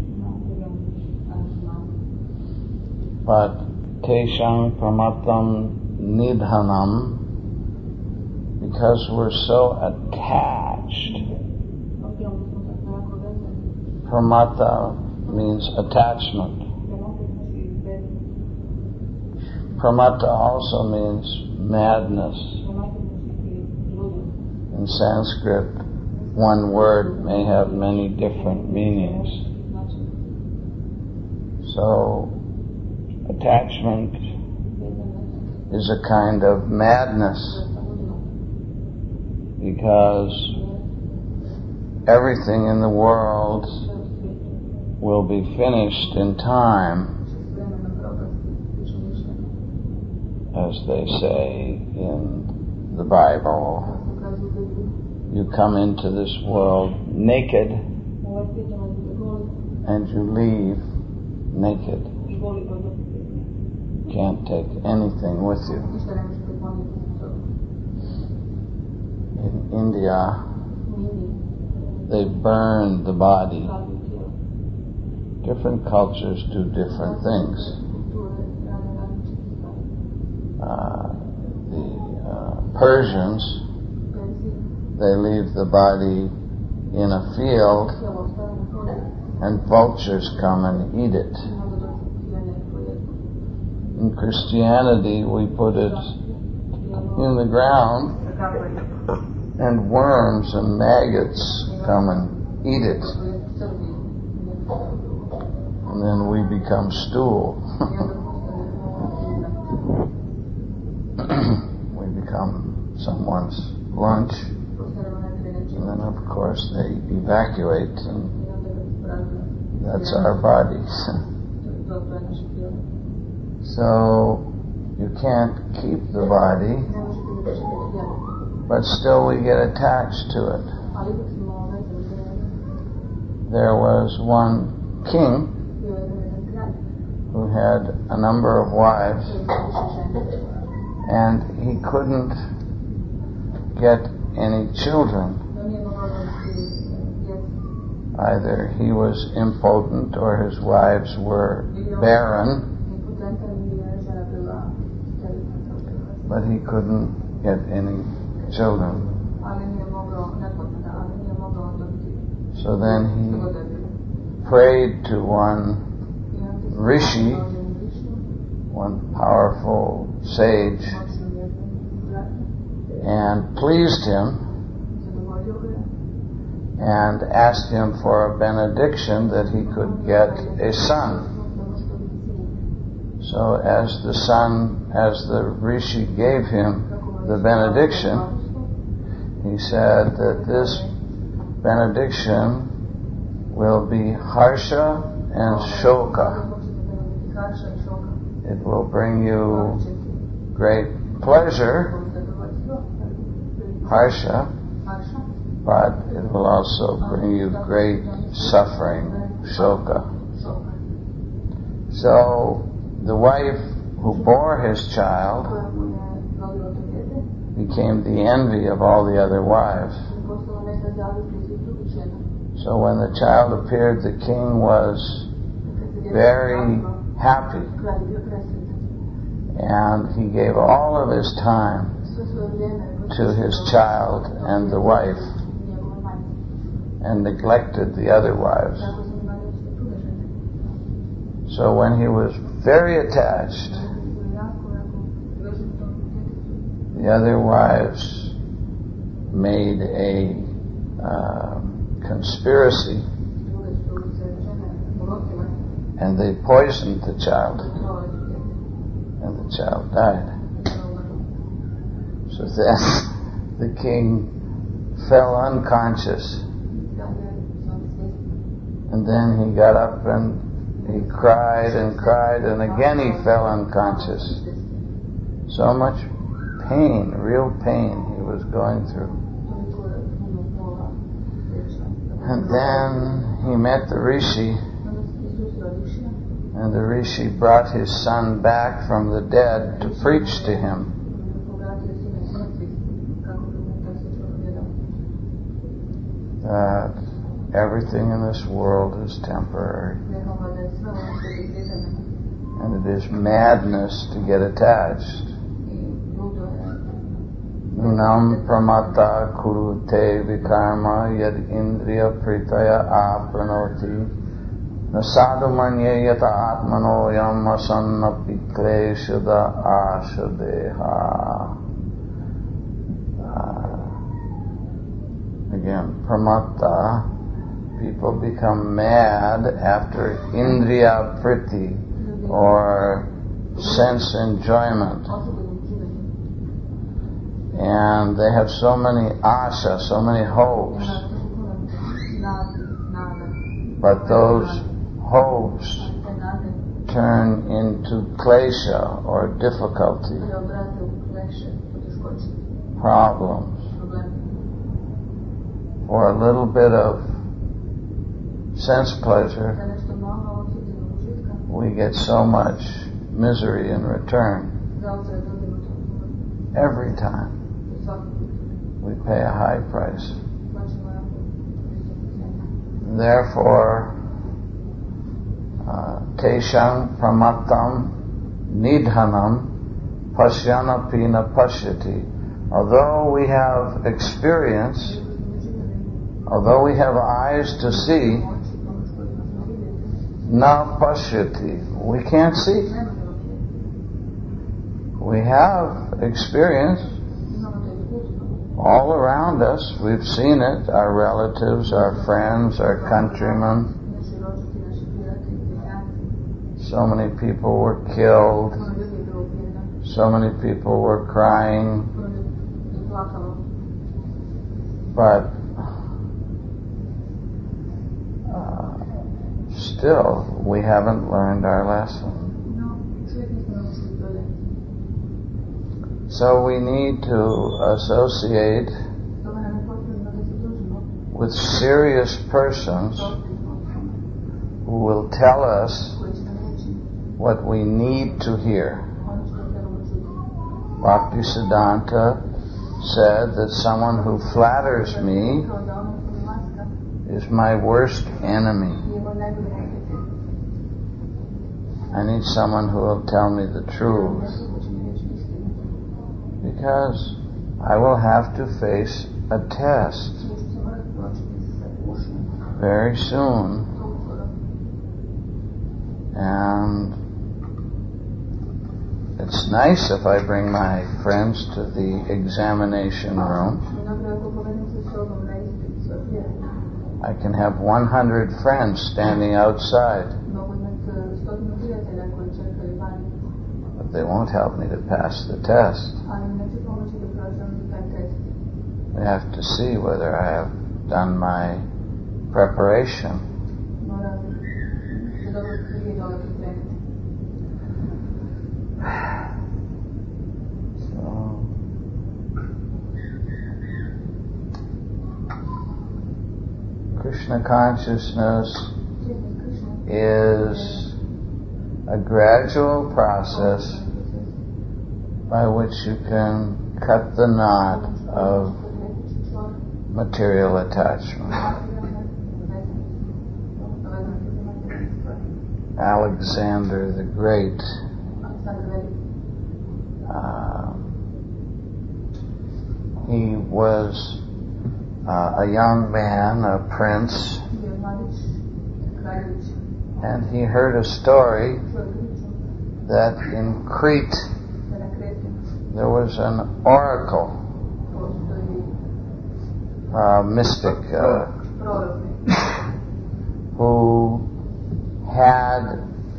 S1: But teshang pramatam nidhanam, because we're so attached. Pramata means attachment. Pramata also means madness. In Sanskrit, one word may have many different meanings. So, attachment is a kind of madness, because everything in the world will be finished in time, as they say in the Bible. You come into this world naked, and you leave naked. Can't take anything with you. In India, they burn the body. Different cultures do different things. The Persians, they leave the body in a field and vultures come and eat it. In Christianity, we put it in the ground and worms and maggots come and eat it. And then we become stool. We become someone's lunch. And then, of course, they evacuate, and that's our bodies. So, you can't keep the body, but still we get attached to it. There was one king who had a number of wives, and he couldn't get any children. Either he was impotent or his wives were barren, but he couldn't get any children. So then he prayed to one rishi, one powerful sage, and pleased him and asked him for a benediction that he could get a son. So as the rishi gave him the benediction, he said that this benediction will be harsha and shoka. It will bring you great pleasure, harsha, but it will also bring you great suffering, shoka. So the wife who bore his child became the envy of all the other wives. So when the child appeared, the king was very happy, and he gave all of his time to his child and the wife, and neglected the other wives. So when he was very attached, the other wives made a conspiracy, and they poisoned the child, and the child died. So then the king fell unconscious, and then he got up and he cried, and again he fell unconscious. So much pain, real pain he was going through. And then he met the rishi, and the rishi brought his son back from the dead to preach to him. That everything in this world is temporary, and it is madness to get attached. Nunam pramata kurute vikarma yad indriya pritaya apranoti nasadu manye yata atmano yam asanna pikleshada ashadeha. Again, pramata, people become mad after indriya priti, or sense enjoyment. And they have so many asha, so many hopes. But those hopes turn into klesha, or difficulty, problems. For a little bit of sense pleasure, we get so much misery in return. Every time we pay a high price. Therefore, teshang pramattam nidhanam pashyana pina pashyati. Although we have experience, although we have eyes to see, na pashyati, we can't see. We have experience all around us. We've seen it, our relatives, our friends, our countrymen. So many people were killed. So many people were crying. But still, we haven't learned our lesson. So we need to associate with serious persons who will tell us what we need to hear. Bhaktisiddhanta said that someone who flatters me is my worst enemy. I need someone who will tell me the truth, because I will have to face a test very soon, and it's nice if I bring my friends to the examination room. I can have 100 friends standing outside, but they won't help me to pass the test. We have to see whether I have done my preparation. So, Krishna consciousness is a gradual process by which you can cut the knot of material attachment. Alexander the Great he was a young man, a prince, and he heard a story that in Crete there was an oracle, mystic, who had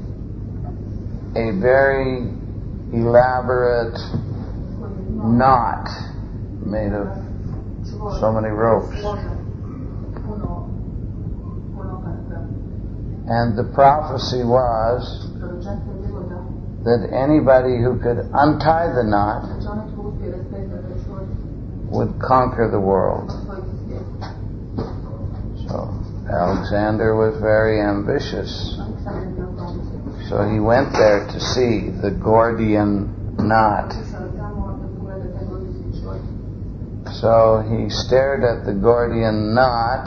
S1: a very elaborate knot made of so many ropes. And the prophecy was that anybody who could untie the knot would conquer the world. So Alexander was very ambitious. So he went there to see the Gordian knot. So he stared at the Gordian knot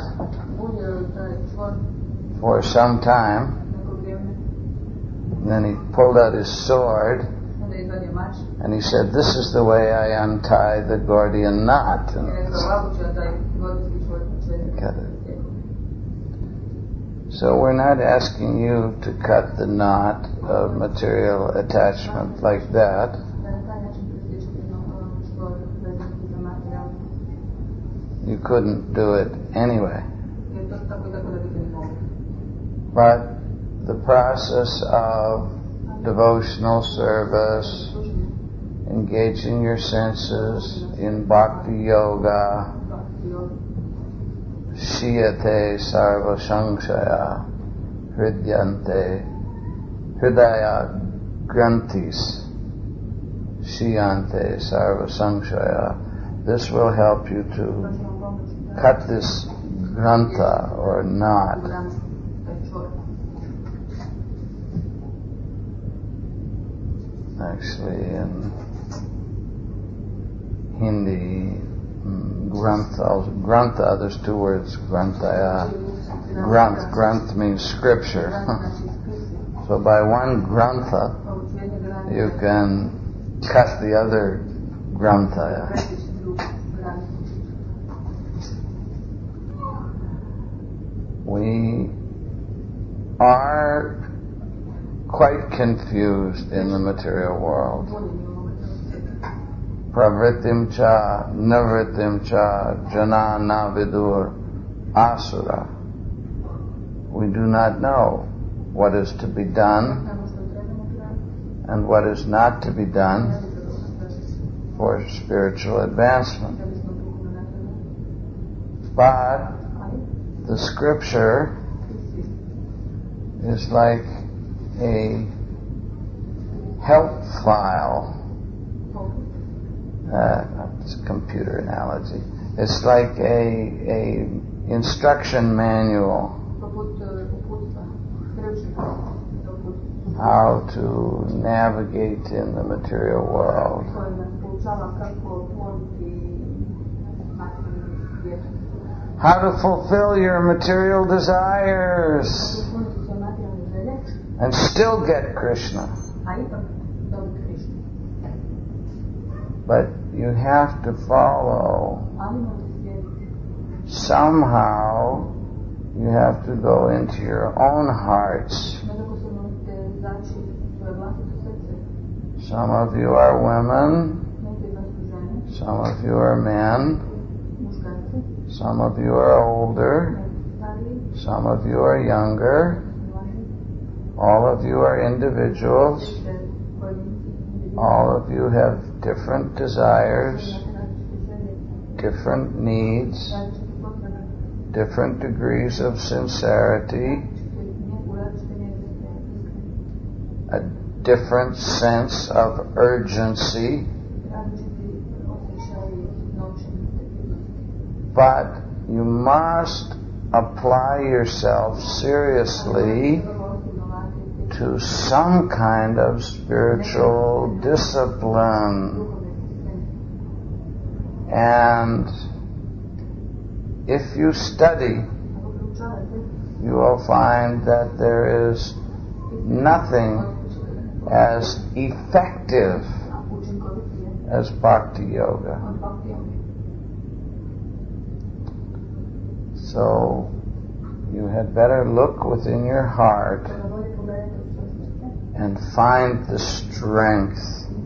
S1: for some time. And then he pulled out his sword and he said, "This is the way I untie the Gordian knot." And cut it. So we're not asking you to cut the knot of material attachment like that. You couldn't do it anyway. But the process of devotional service, engaging your senses in bhakti yoga, shiyate sarva samshaya hridaya granthis shiyante sarva samshaya. This will help you to cut this grantha or knot actually in Hindi, grantha, there's two words, grantha. Granth means scripture. So by one grantha, you can cut the other grantha. We are quite confused in the material world. Pravritim cha, navritim cha, jana na vidur asura. We do not know what is to be done and what is not to be done for spiritual advancement. But the scripture is like a help file. It's a computer analogy. It's like a instruction manual how to navigate in the material world. How to fulfill your material desires and still get Krishna. But you have to follow. Somehow you have to go into your own hearts. Some of you are women, some of you are men, some of you are older, some of you are younger, all of you are individuals, all of you have different desires, different needs, different degrees of sincerity, a different sense of urgency, but you must apply yourself seriously to some kind of spiritual discipline. And if you study, you will find that there is nothing as effective as Bhakti Yoga. So you had better look within your heart and find the strength.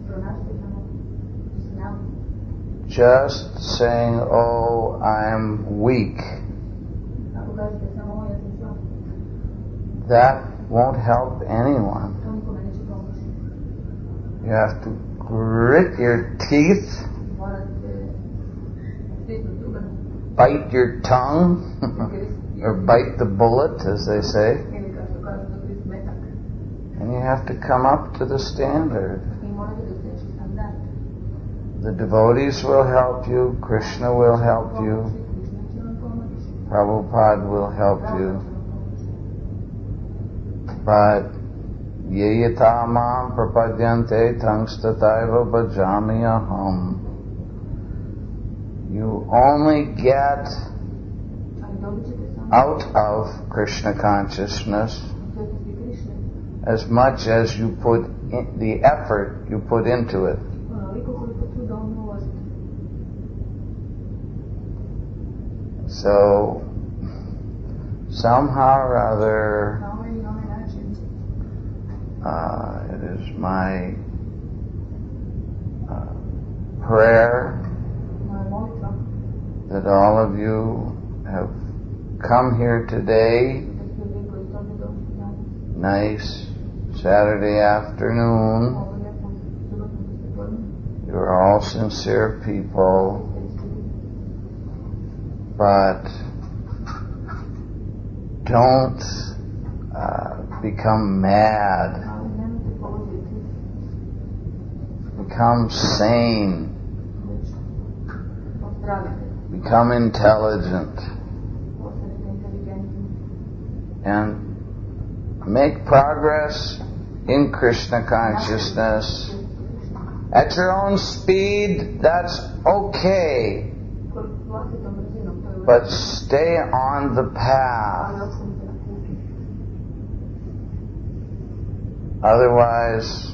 S1: Just saying, oh, I'm weak, that won't help anyone. You have to grit your teeth, bite your tongue, or bite the bullet, as they say, and you have to come up to the standard. The devotees will help you, Krishna will help you, Prabhupada will help you, but ye yatha mam prapadyante tangstataiva bhajami aham. You only get out of Krishna consciousness as much as you put in the effort you put into it. So somehow or other, it is my prayer that all of you have come here today, nice Saturday afternoon. You're all sincere people, but don't become mad. Become sane. Become intelligent. And make progress in Krishna consciousness At your own speed, that's okay. But stay on the path. Otherwise,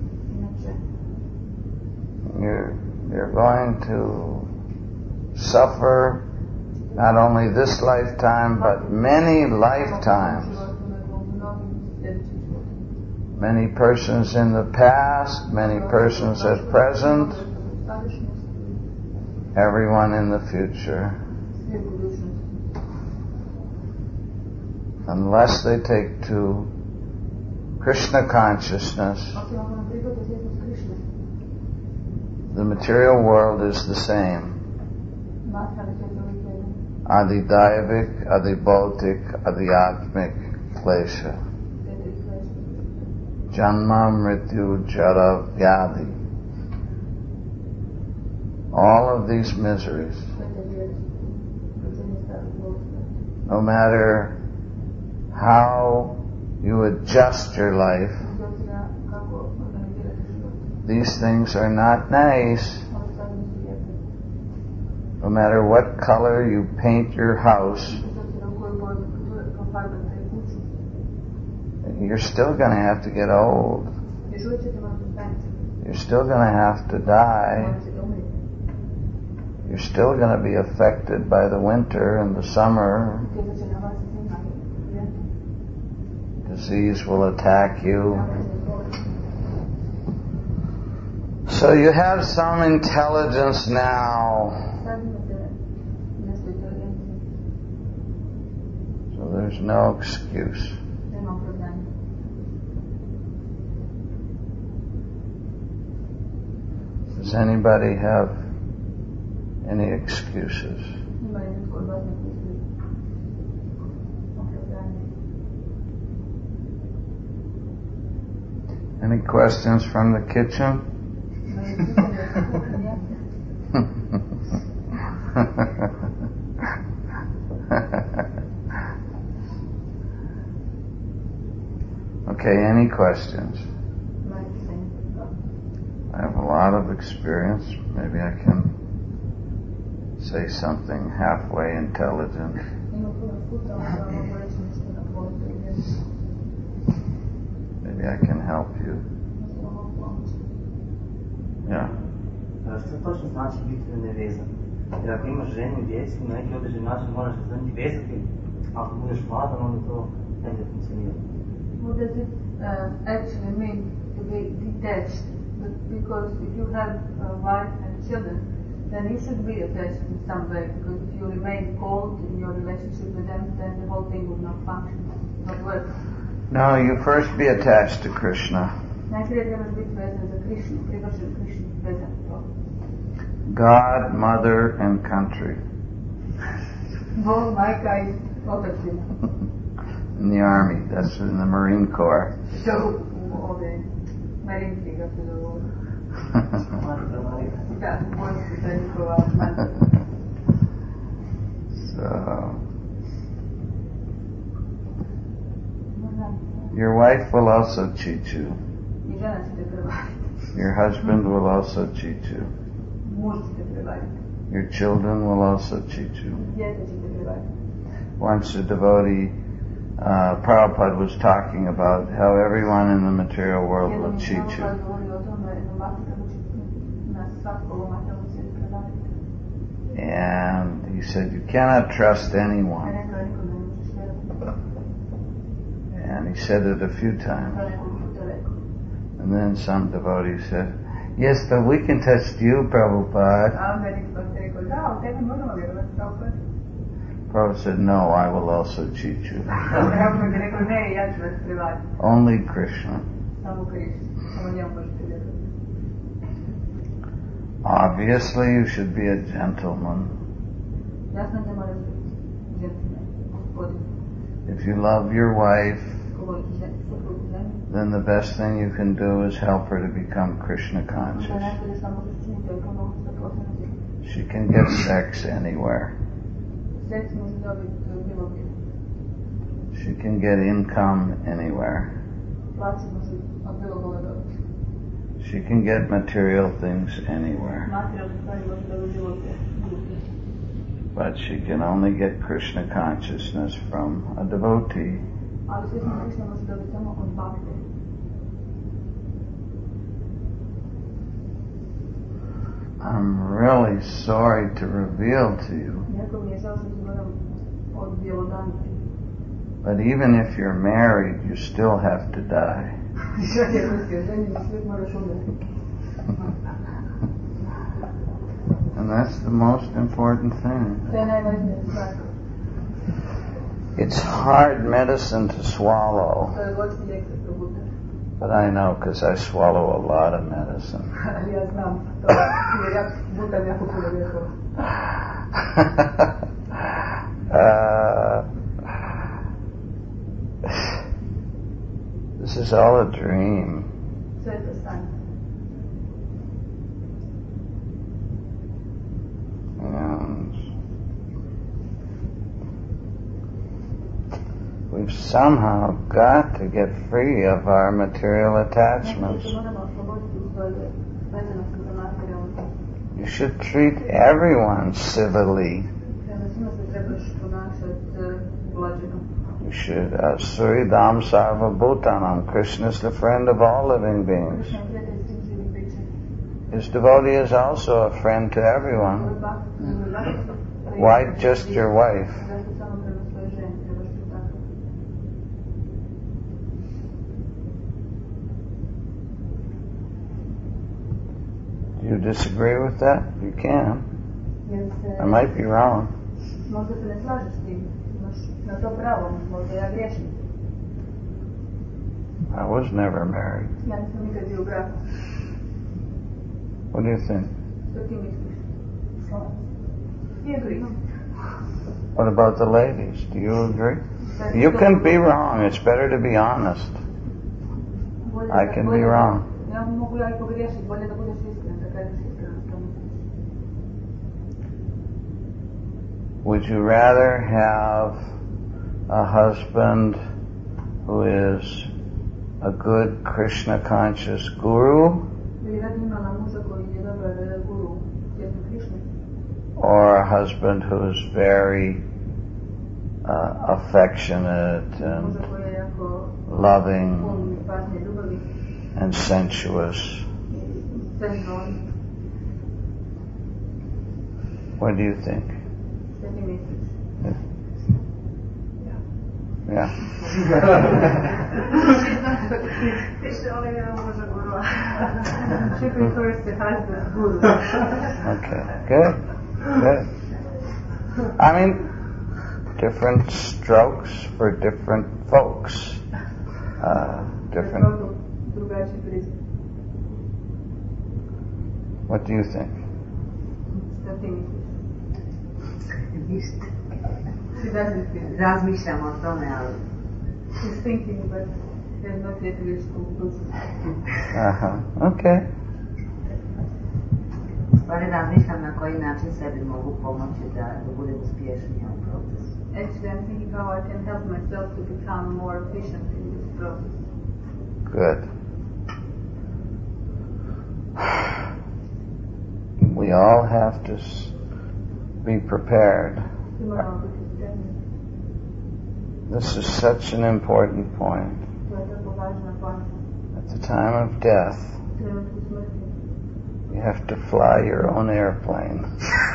S1: you're going to suffer not only this lifetime, but many lifetimes. Many persons in the past, many persons at present, everyone in the future. Unless they take to Krishna consciousness, the material world is the same. Adidayavik, adibautik, adhyatmik klesha. Janma, mrityu, jara, vyadhi. All of these miseries, no matter how you adjust your life, these things are not nice. No matter what color you paint your house, you're still going to have to get old. You're still going to have to die. You're still going to be affected by the winter and the summer. Disease will attack you. So you have some intelligence now. So there's no excuse. Does anybody have any excuses? Any questions from the kitchen? Okay, any questions? I have a lot of experience. Maybe I can say something halfway intelligent. Maybe I can help you. Yeah.
S7: Što točno znači biti nevezan? Jer ako imaš ženu i djecu, na neki određen način moraš se za njih vezati. Ako budeš hladan, onda to ne funkcionira.
S2: What does it actually mean to be detached? Because if you have a wife and children, then you should be attached in some way. Because if you remain cold in your relationship with them, then the whole thing would not function, not work.
S1: No, you first be attached to Krishna. God, mother, and country. In the army, that's in the Marine Corps. So, your wife will also cheat you. Your husband will also cheat you. Your children will also cheat you. Once a devotee, Prabhupada was talking about how everyone in the material world will cheat you. And he said, you cannot trust anyone. And he said it a few times. And then some devotee said, yes, but we can test you, Prabhupada. Prabhupada said, no, I will also cheat you. Only Krishna. Obviously, you should be a gentleman. If you love your wife, then the best thing you can do is help her to become Krishna conscious. She can get sex anywhere. She can get income anywhere. She can get material things anywhere. But she can only get Krishna consciousness from a devotee. I'm really sorry to reveal to you, but even if you're married, you still have to die. And that's the most important thing. It's hard medicine to swallow. But I know because I swallow a lot of medicine. This is all a dream. And we've somehow got to get free of our material attachments. You should treat everyone civilly. You should Suridam Sarva Bhutanam. Krishna is the friend of all living beings. His devotee is also a friend to everyone. Why just your wife? Do you disagree with that? You can. I might be wrong. I was never married. What do you think? What about the ladies? Do you agree? You can be wrong. It's better to be honest. I can be wrong. Would you rather have a husband who is a good Krishna conscious guru, or a husband who is very affectionate and loving and sensuous? What do you think? Yeah. She prefers the husband guru. Okay, good. I mean, different strokes for different folks. Different. What do you think?
S7: Razmišljam o tome, ali...
S2: She's thinking, but there's not yet reached conclusion.
S1: Okay.
S7: U stvari razmišljam na koji način sebi mogu pomoći da budem uspješnija u procesu.
S2: Actually, I'm thinking how I can help myself to become more efficient in this process.
S1: Good. We all have to be prepared. This is such an important point. At the time of death, you have to fly your own airplane.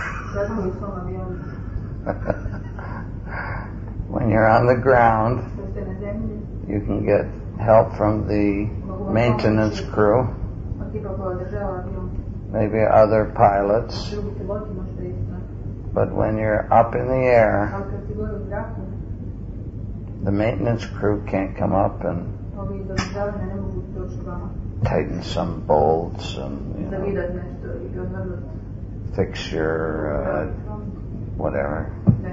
S1: When you're on the ground, you can get help from the maintenance crew, maybe other pilots. But when you're up in the air, the maintenance crew can't come up and tighten some bolts and fix your whatever.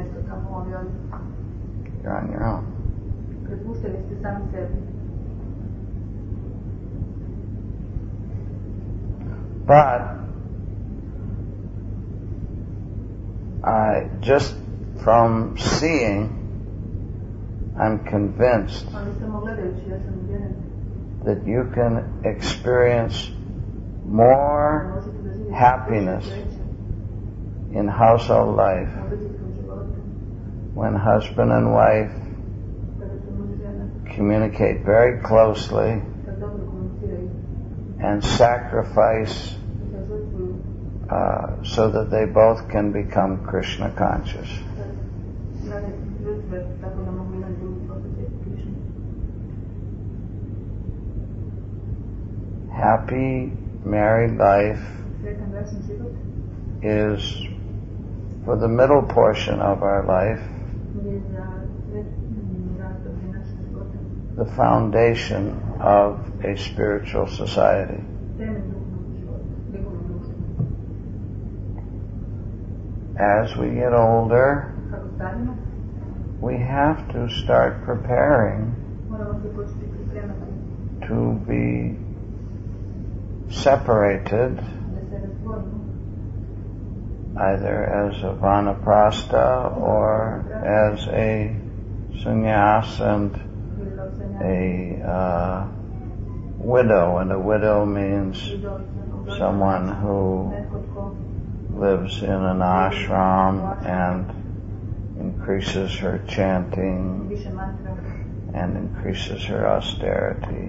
S1: You're on your own. But I just from seeing, I'm convinced that you can experience more happiness in household life when husband and wife communicate very closely and sacrifice so that they both can become Krishna conscious. Happy married life is, for the middle portion of our life, the foundation of a spiritual society. As we get older, we have to start preparing to be separated, either as a vanaprastha or as a sannyas and a widow. And a widow means someone who lives in an ashram and increases her chanting and increases her austerity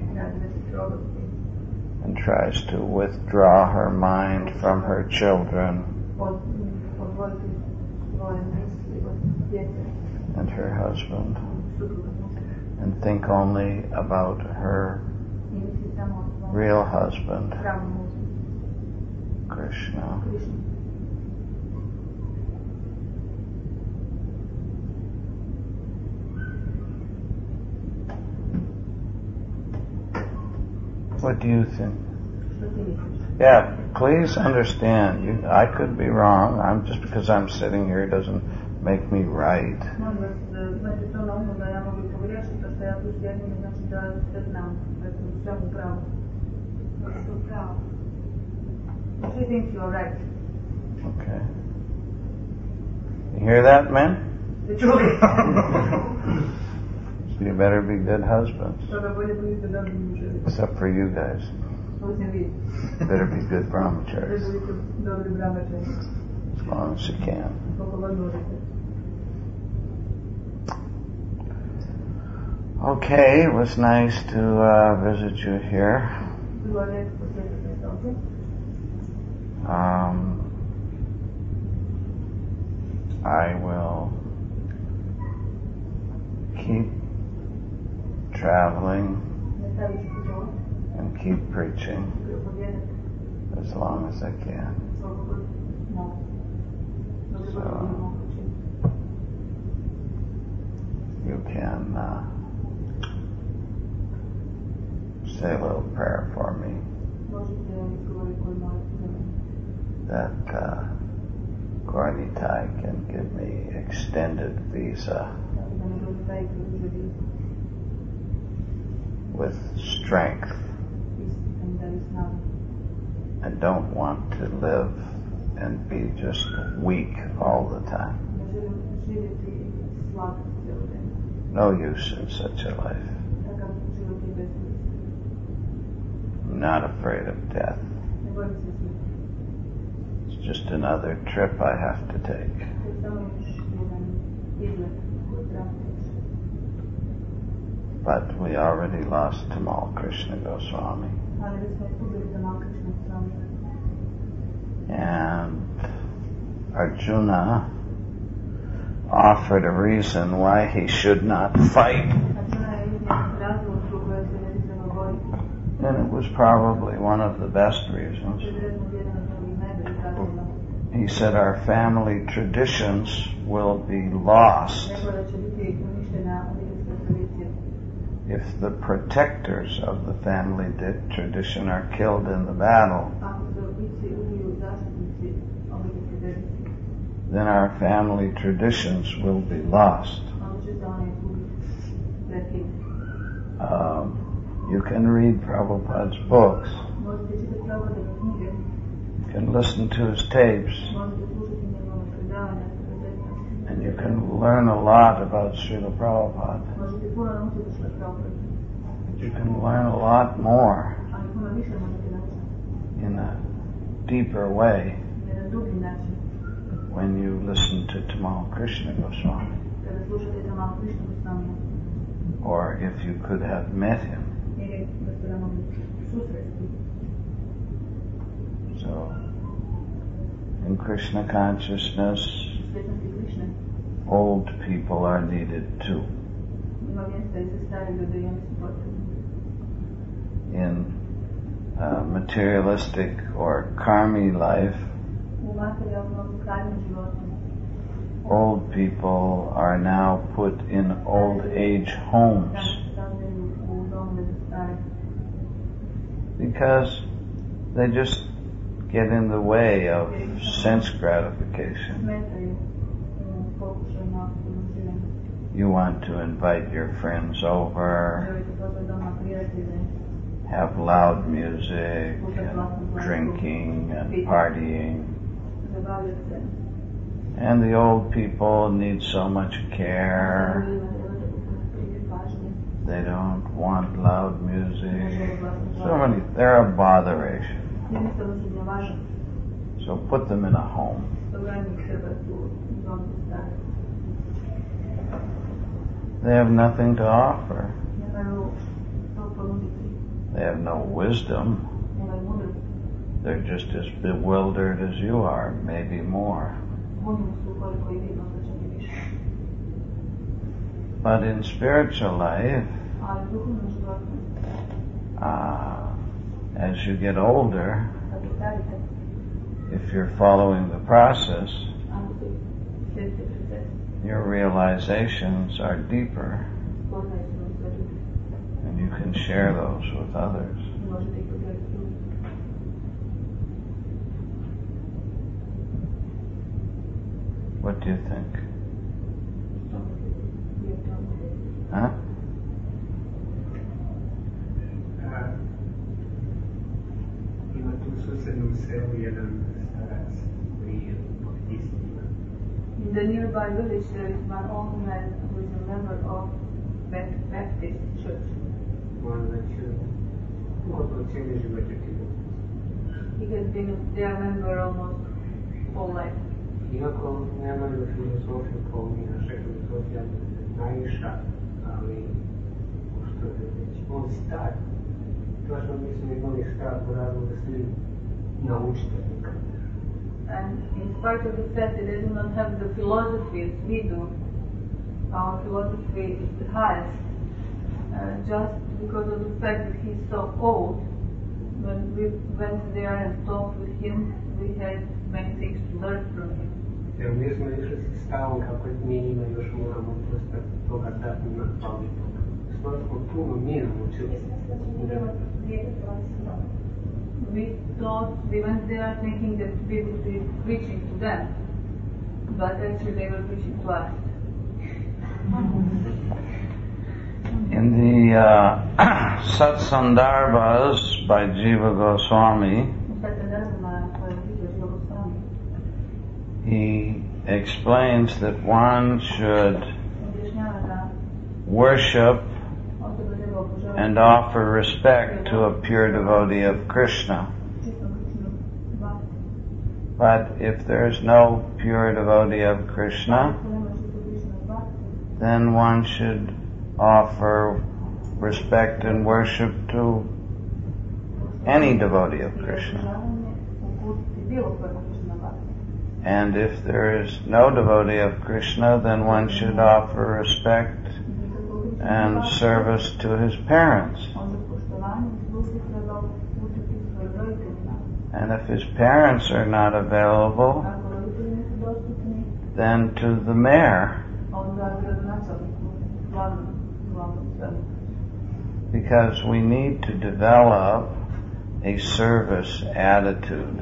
S1: and tries to withdraw her mind from her children and her husband and think only about her real husband, Krishna. What do you think? Yeah, please understand. I could be wrong. Just because I'm sitting here doesn't make me right.
S2: She thinks you're right.
S1: Okay. You hear that, men? So you better be good husbands. Except for you guys. You better be good brahmacharis. As long as you can. Okay, it was nice to visit you here. I will keep traveling and keep preaching as long as I can. So you can say a little prayer for me that Gaura-Nitai can give me extended visa with strength. I don't want to live and be just weak all the time. No use in such a life. I'm not afraid of death. It's just another trip I have to take. But we already lost Tamal Krishna Goswami. And Arjuna offered a reason why he should not fight. And it was probably one of the best reasons. He said our family traditions will be lost if the protectors of the family tradition are killed in the battle. Then our family traditions will be lost. You can read Prabhupada's books. You can listen to his tapes. And you can learn a lot about Srila Prabhupada. You can learn a lot more in a deeper way when you listen to Tamal Krishna Goswami. Or if you could have met him. So, in Krishna consciousness, old people are needed too. In materialistic or karmi life, old people are now put in old age homes because they just get in the way of sense gratification. You want to invite your friends over, have loud music and drinking and partying. And the old people need so much care. They don't want loud music. They're a botheration. So put them in a home. They have nothing to offer. They have no wisdom. They're just as bewildered as you are, maybe more. But in spiritual life, as you get older, if you're following the process, your realizations are deeper, and you can share those with others. What do you think? Huh?
S8: Ima tu u susednom selu jedan starac koji je baptistima.
S2: In the nearby village there is one old man who is a member of Baptist Church.
S8: On znači gotovo cijeli život je bio.
S2: He has been their member almost all life.
S8: Iako nemaju filozofiju kao mi, naša filozofija najviša, ali što je reći, on star. Točno mi smo imali strahu razloga da svi naučite nikad.
S2: And in spite of the fact that they do not have the philosophy as we do, our philosophy is the highest, just because of the fact that he's so old, when we went there and talked with him, we had many things to learn from him.
S8: Jer mi smo išli sa stavom kako mi njima još moramo dosta toga dati na pamet. Stvarno smo puno mi naučili.
S2: We went there thinking that we would be preaching to them, but actually they were preaching to us.
S1: In the Satsandarbhas by Jiva Goswami, he explains that one should worship and offer respect to a pure devotee of Krishna. But if there's no pure devotee of Krishna, then one should offer respect and worship to any devotee of Krishna. And if there is no devotee of Krishna, then one should offer respect and service to his parents. And if his parents are not available, then to the mayor. Because we need to develop a service attitude.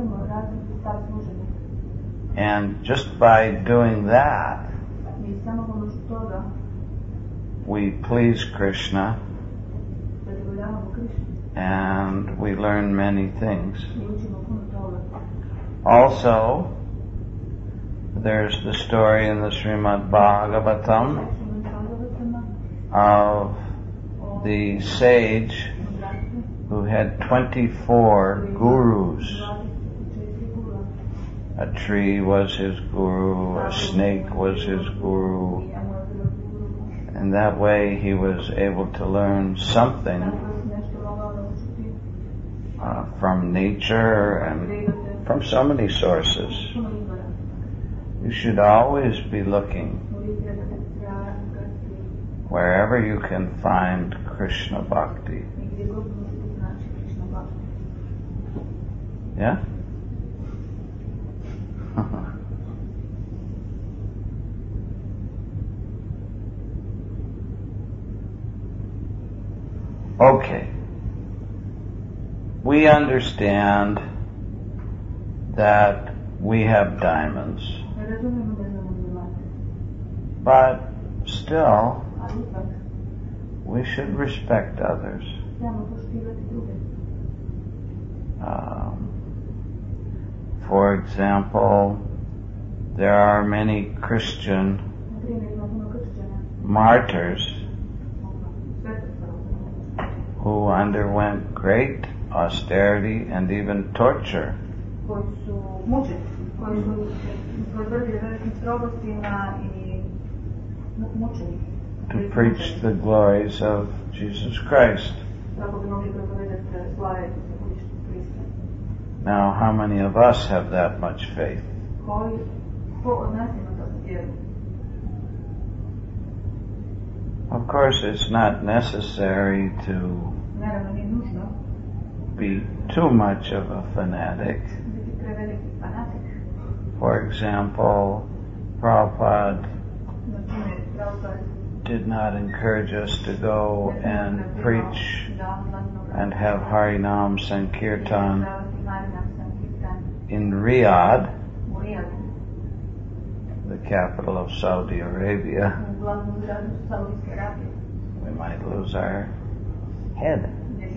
S1: And just by doing that, we please Krishna and we learn many things. Also, there's the story in the Srimad Bhagavatam of the sage who had 24 gurus A tree was his guru, a snake was his guru. And that way he was able to learn something from nature and from so many sources. You should always be looking wherever you can find Krishna Bhakti. Yeah? Okay. We understand that we have diamonds. But still, we should respect others. For example, there are many Christian martyrs who underwent great austerity and even torture to preach the glories of Jesus Christ. Now, how many of us have that much faith? Of course, it's not necessary to be too much of a fanatic. For example, Prabhupada did not encourage us to go and preach and have Harinam Sankirtan in Riyadh, the capital of Saudi Arabia. We might lose our head.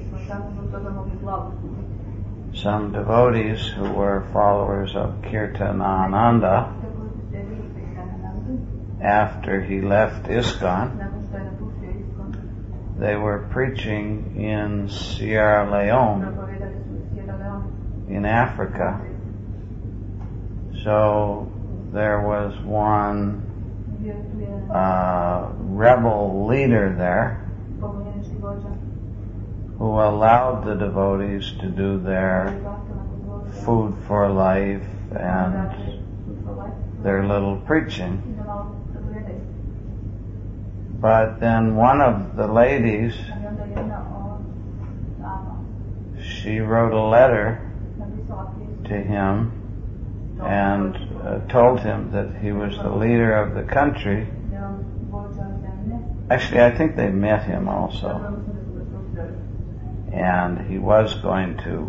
S1: Some devotees who were followers of Kirtanananda, after he left ISKCON, they were preaching in Sierra Leone, in Africa. So there was one rebel leader there who allowed the devotees to do their food for life and their little preaching. But then one of the ladies, she wrote a letter to him and told him that he was the leader of the country. Actually, I think they met him also. And he was going to,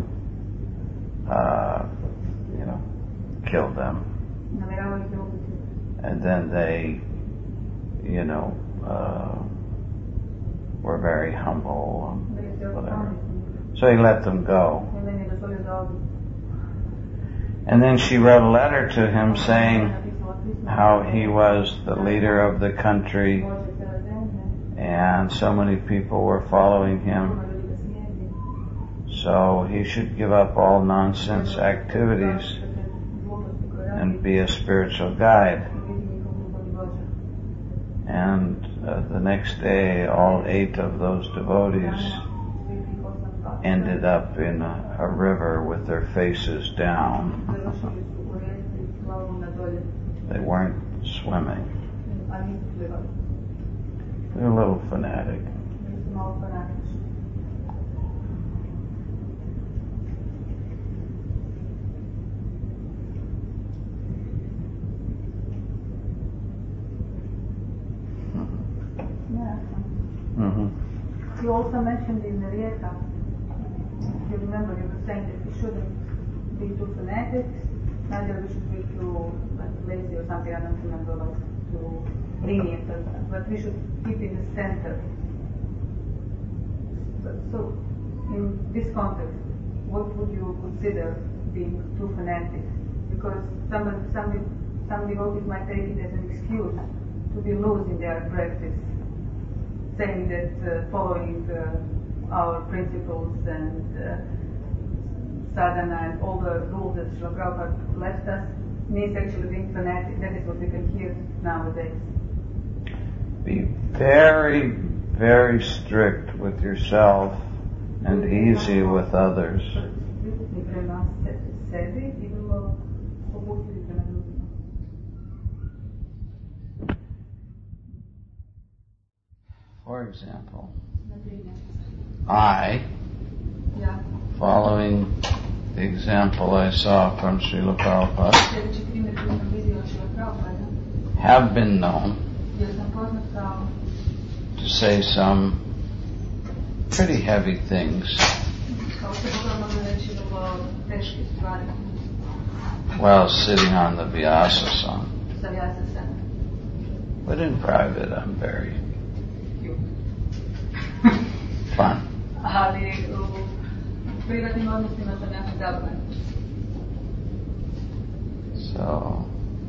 S1: kill them. And then they, were very humble and whatever. So he let them go. And then she wrote a letter to him saying how he was the leader of the country and so many people were following him. So he should give up all nonsense activities and be a spiritual guide. And the next day, all 8 of those devotees ended up in a river with their faces down. They weren't swimming. They're a little fanatic.
S2: You also mentioned in the Rijeka, if you remember, you were saying that we shouldn't be too fanatics, neither we should be too lazy or something, I don't remember, too lenient, but we should keep in the center. So, in this context, what would you consider being too fanatic? Because some devotees might take it as an excuse to be loose in their practice, saying that following our principles and sadhana and all the rules that Srila Prabhupada left us means actually being fanatic. That is what we can hear nowadays.
S1: Be very, very strict with yourself and easy with others. For example, I, following the example I saw from Srila Prabhupada, have been known to say some pretty heavy things while sitting on the Vyasasana. But in private, I'm very fun. So,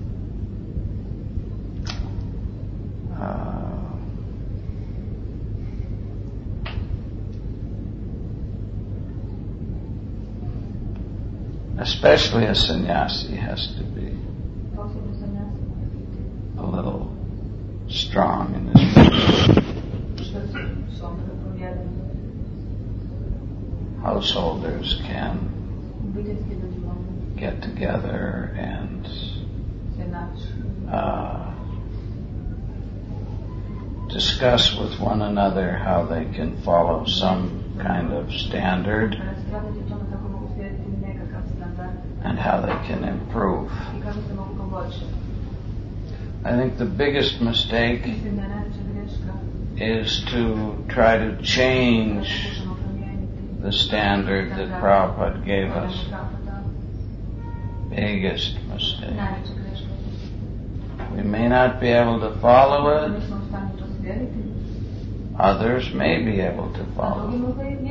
S1: especially a sannyasi has to be a little strong in his faith. Householders can get together and discuss with one another how they can follow some kind of standard and how they can improve. I think the biggest mistake is to try to change the standard that Prabhupada gave us. Biggest mistake. We may not be able to follow it. Others may be able to follow it.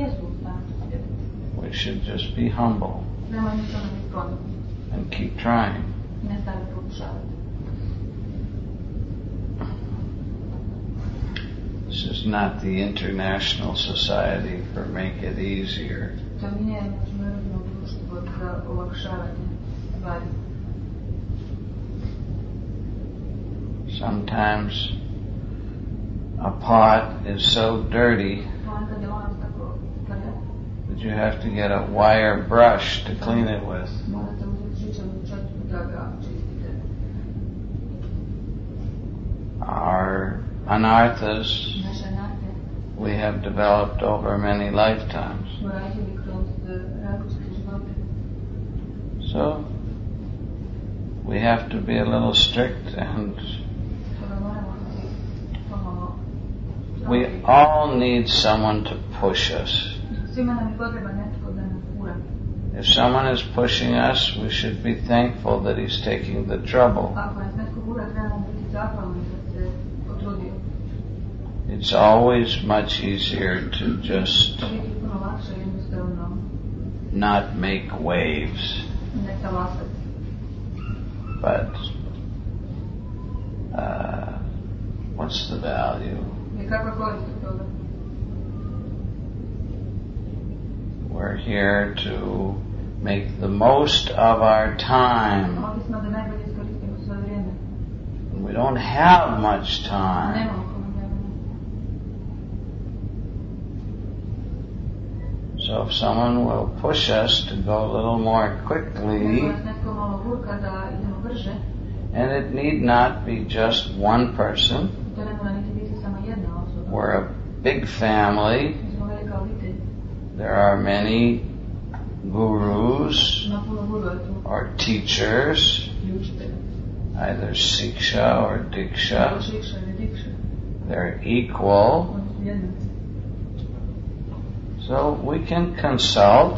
S1: We should just be humble and keep trying. This is not the International Society for Make It Easier. Sometimes a pot is so dirty that you have to get a wire brush to clean it with. Our anarthas we have developed over many lifetimes. So we have to be a little strict, and we all need someone to push us. If someone is pushing us, we should be thankful that he's taking the trouble. It's always much easier to just not make waves. But what's the value? We're here to make the most of our time. We don't have much time. So if someone will push us to go a little more quickly, and it need not be just one person. We're a big family. There are many gurus or teachers, either Siksha or Diksha. They're equal. So we can consult.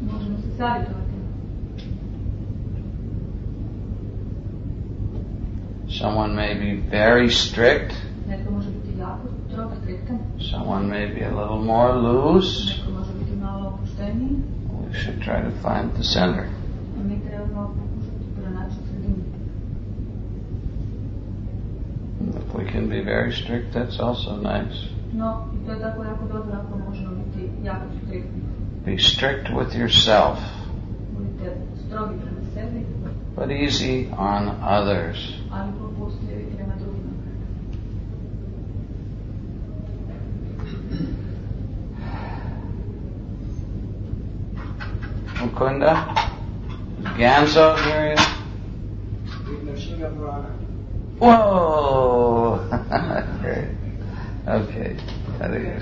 S1: Someone may be very strict. Someone may be a little more loose. We should try to find the center. If we can be very strict, that's also nice. Be strict with yourself. but easy on others. Mukunda? Ganso here? Whoa! Great. Okay. Hare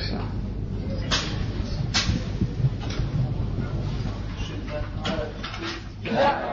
S1: Krishna.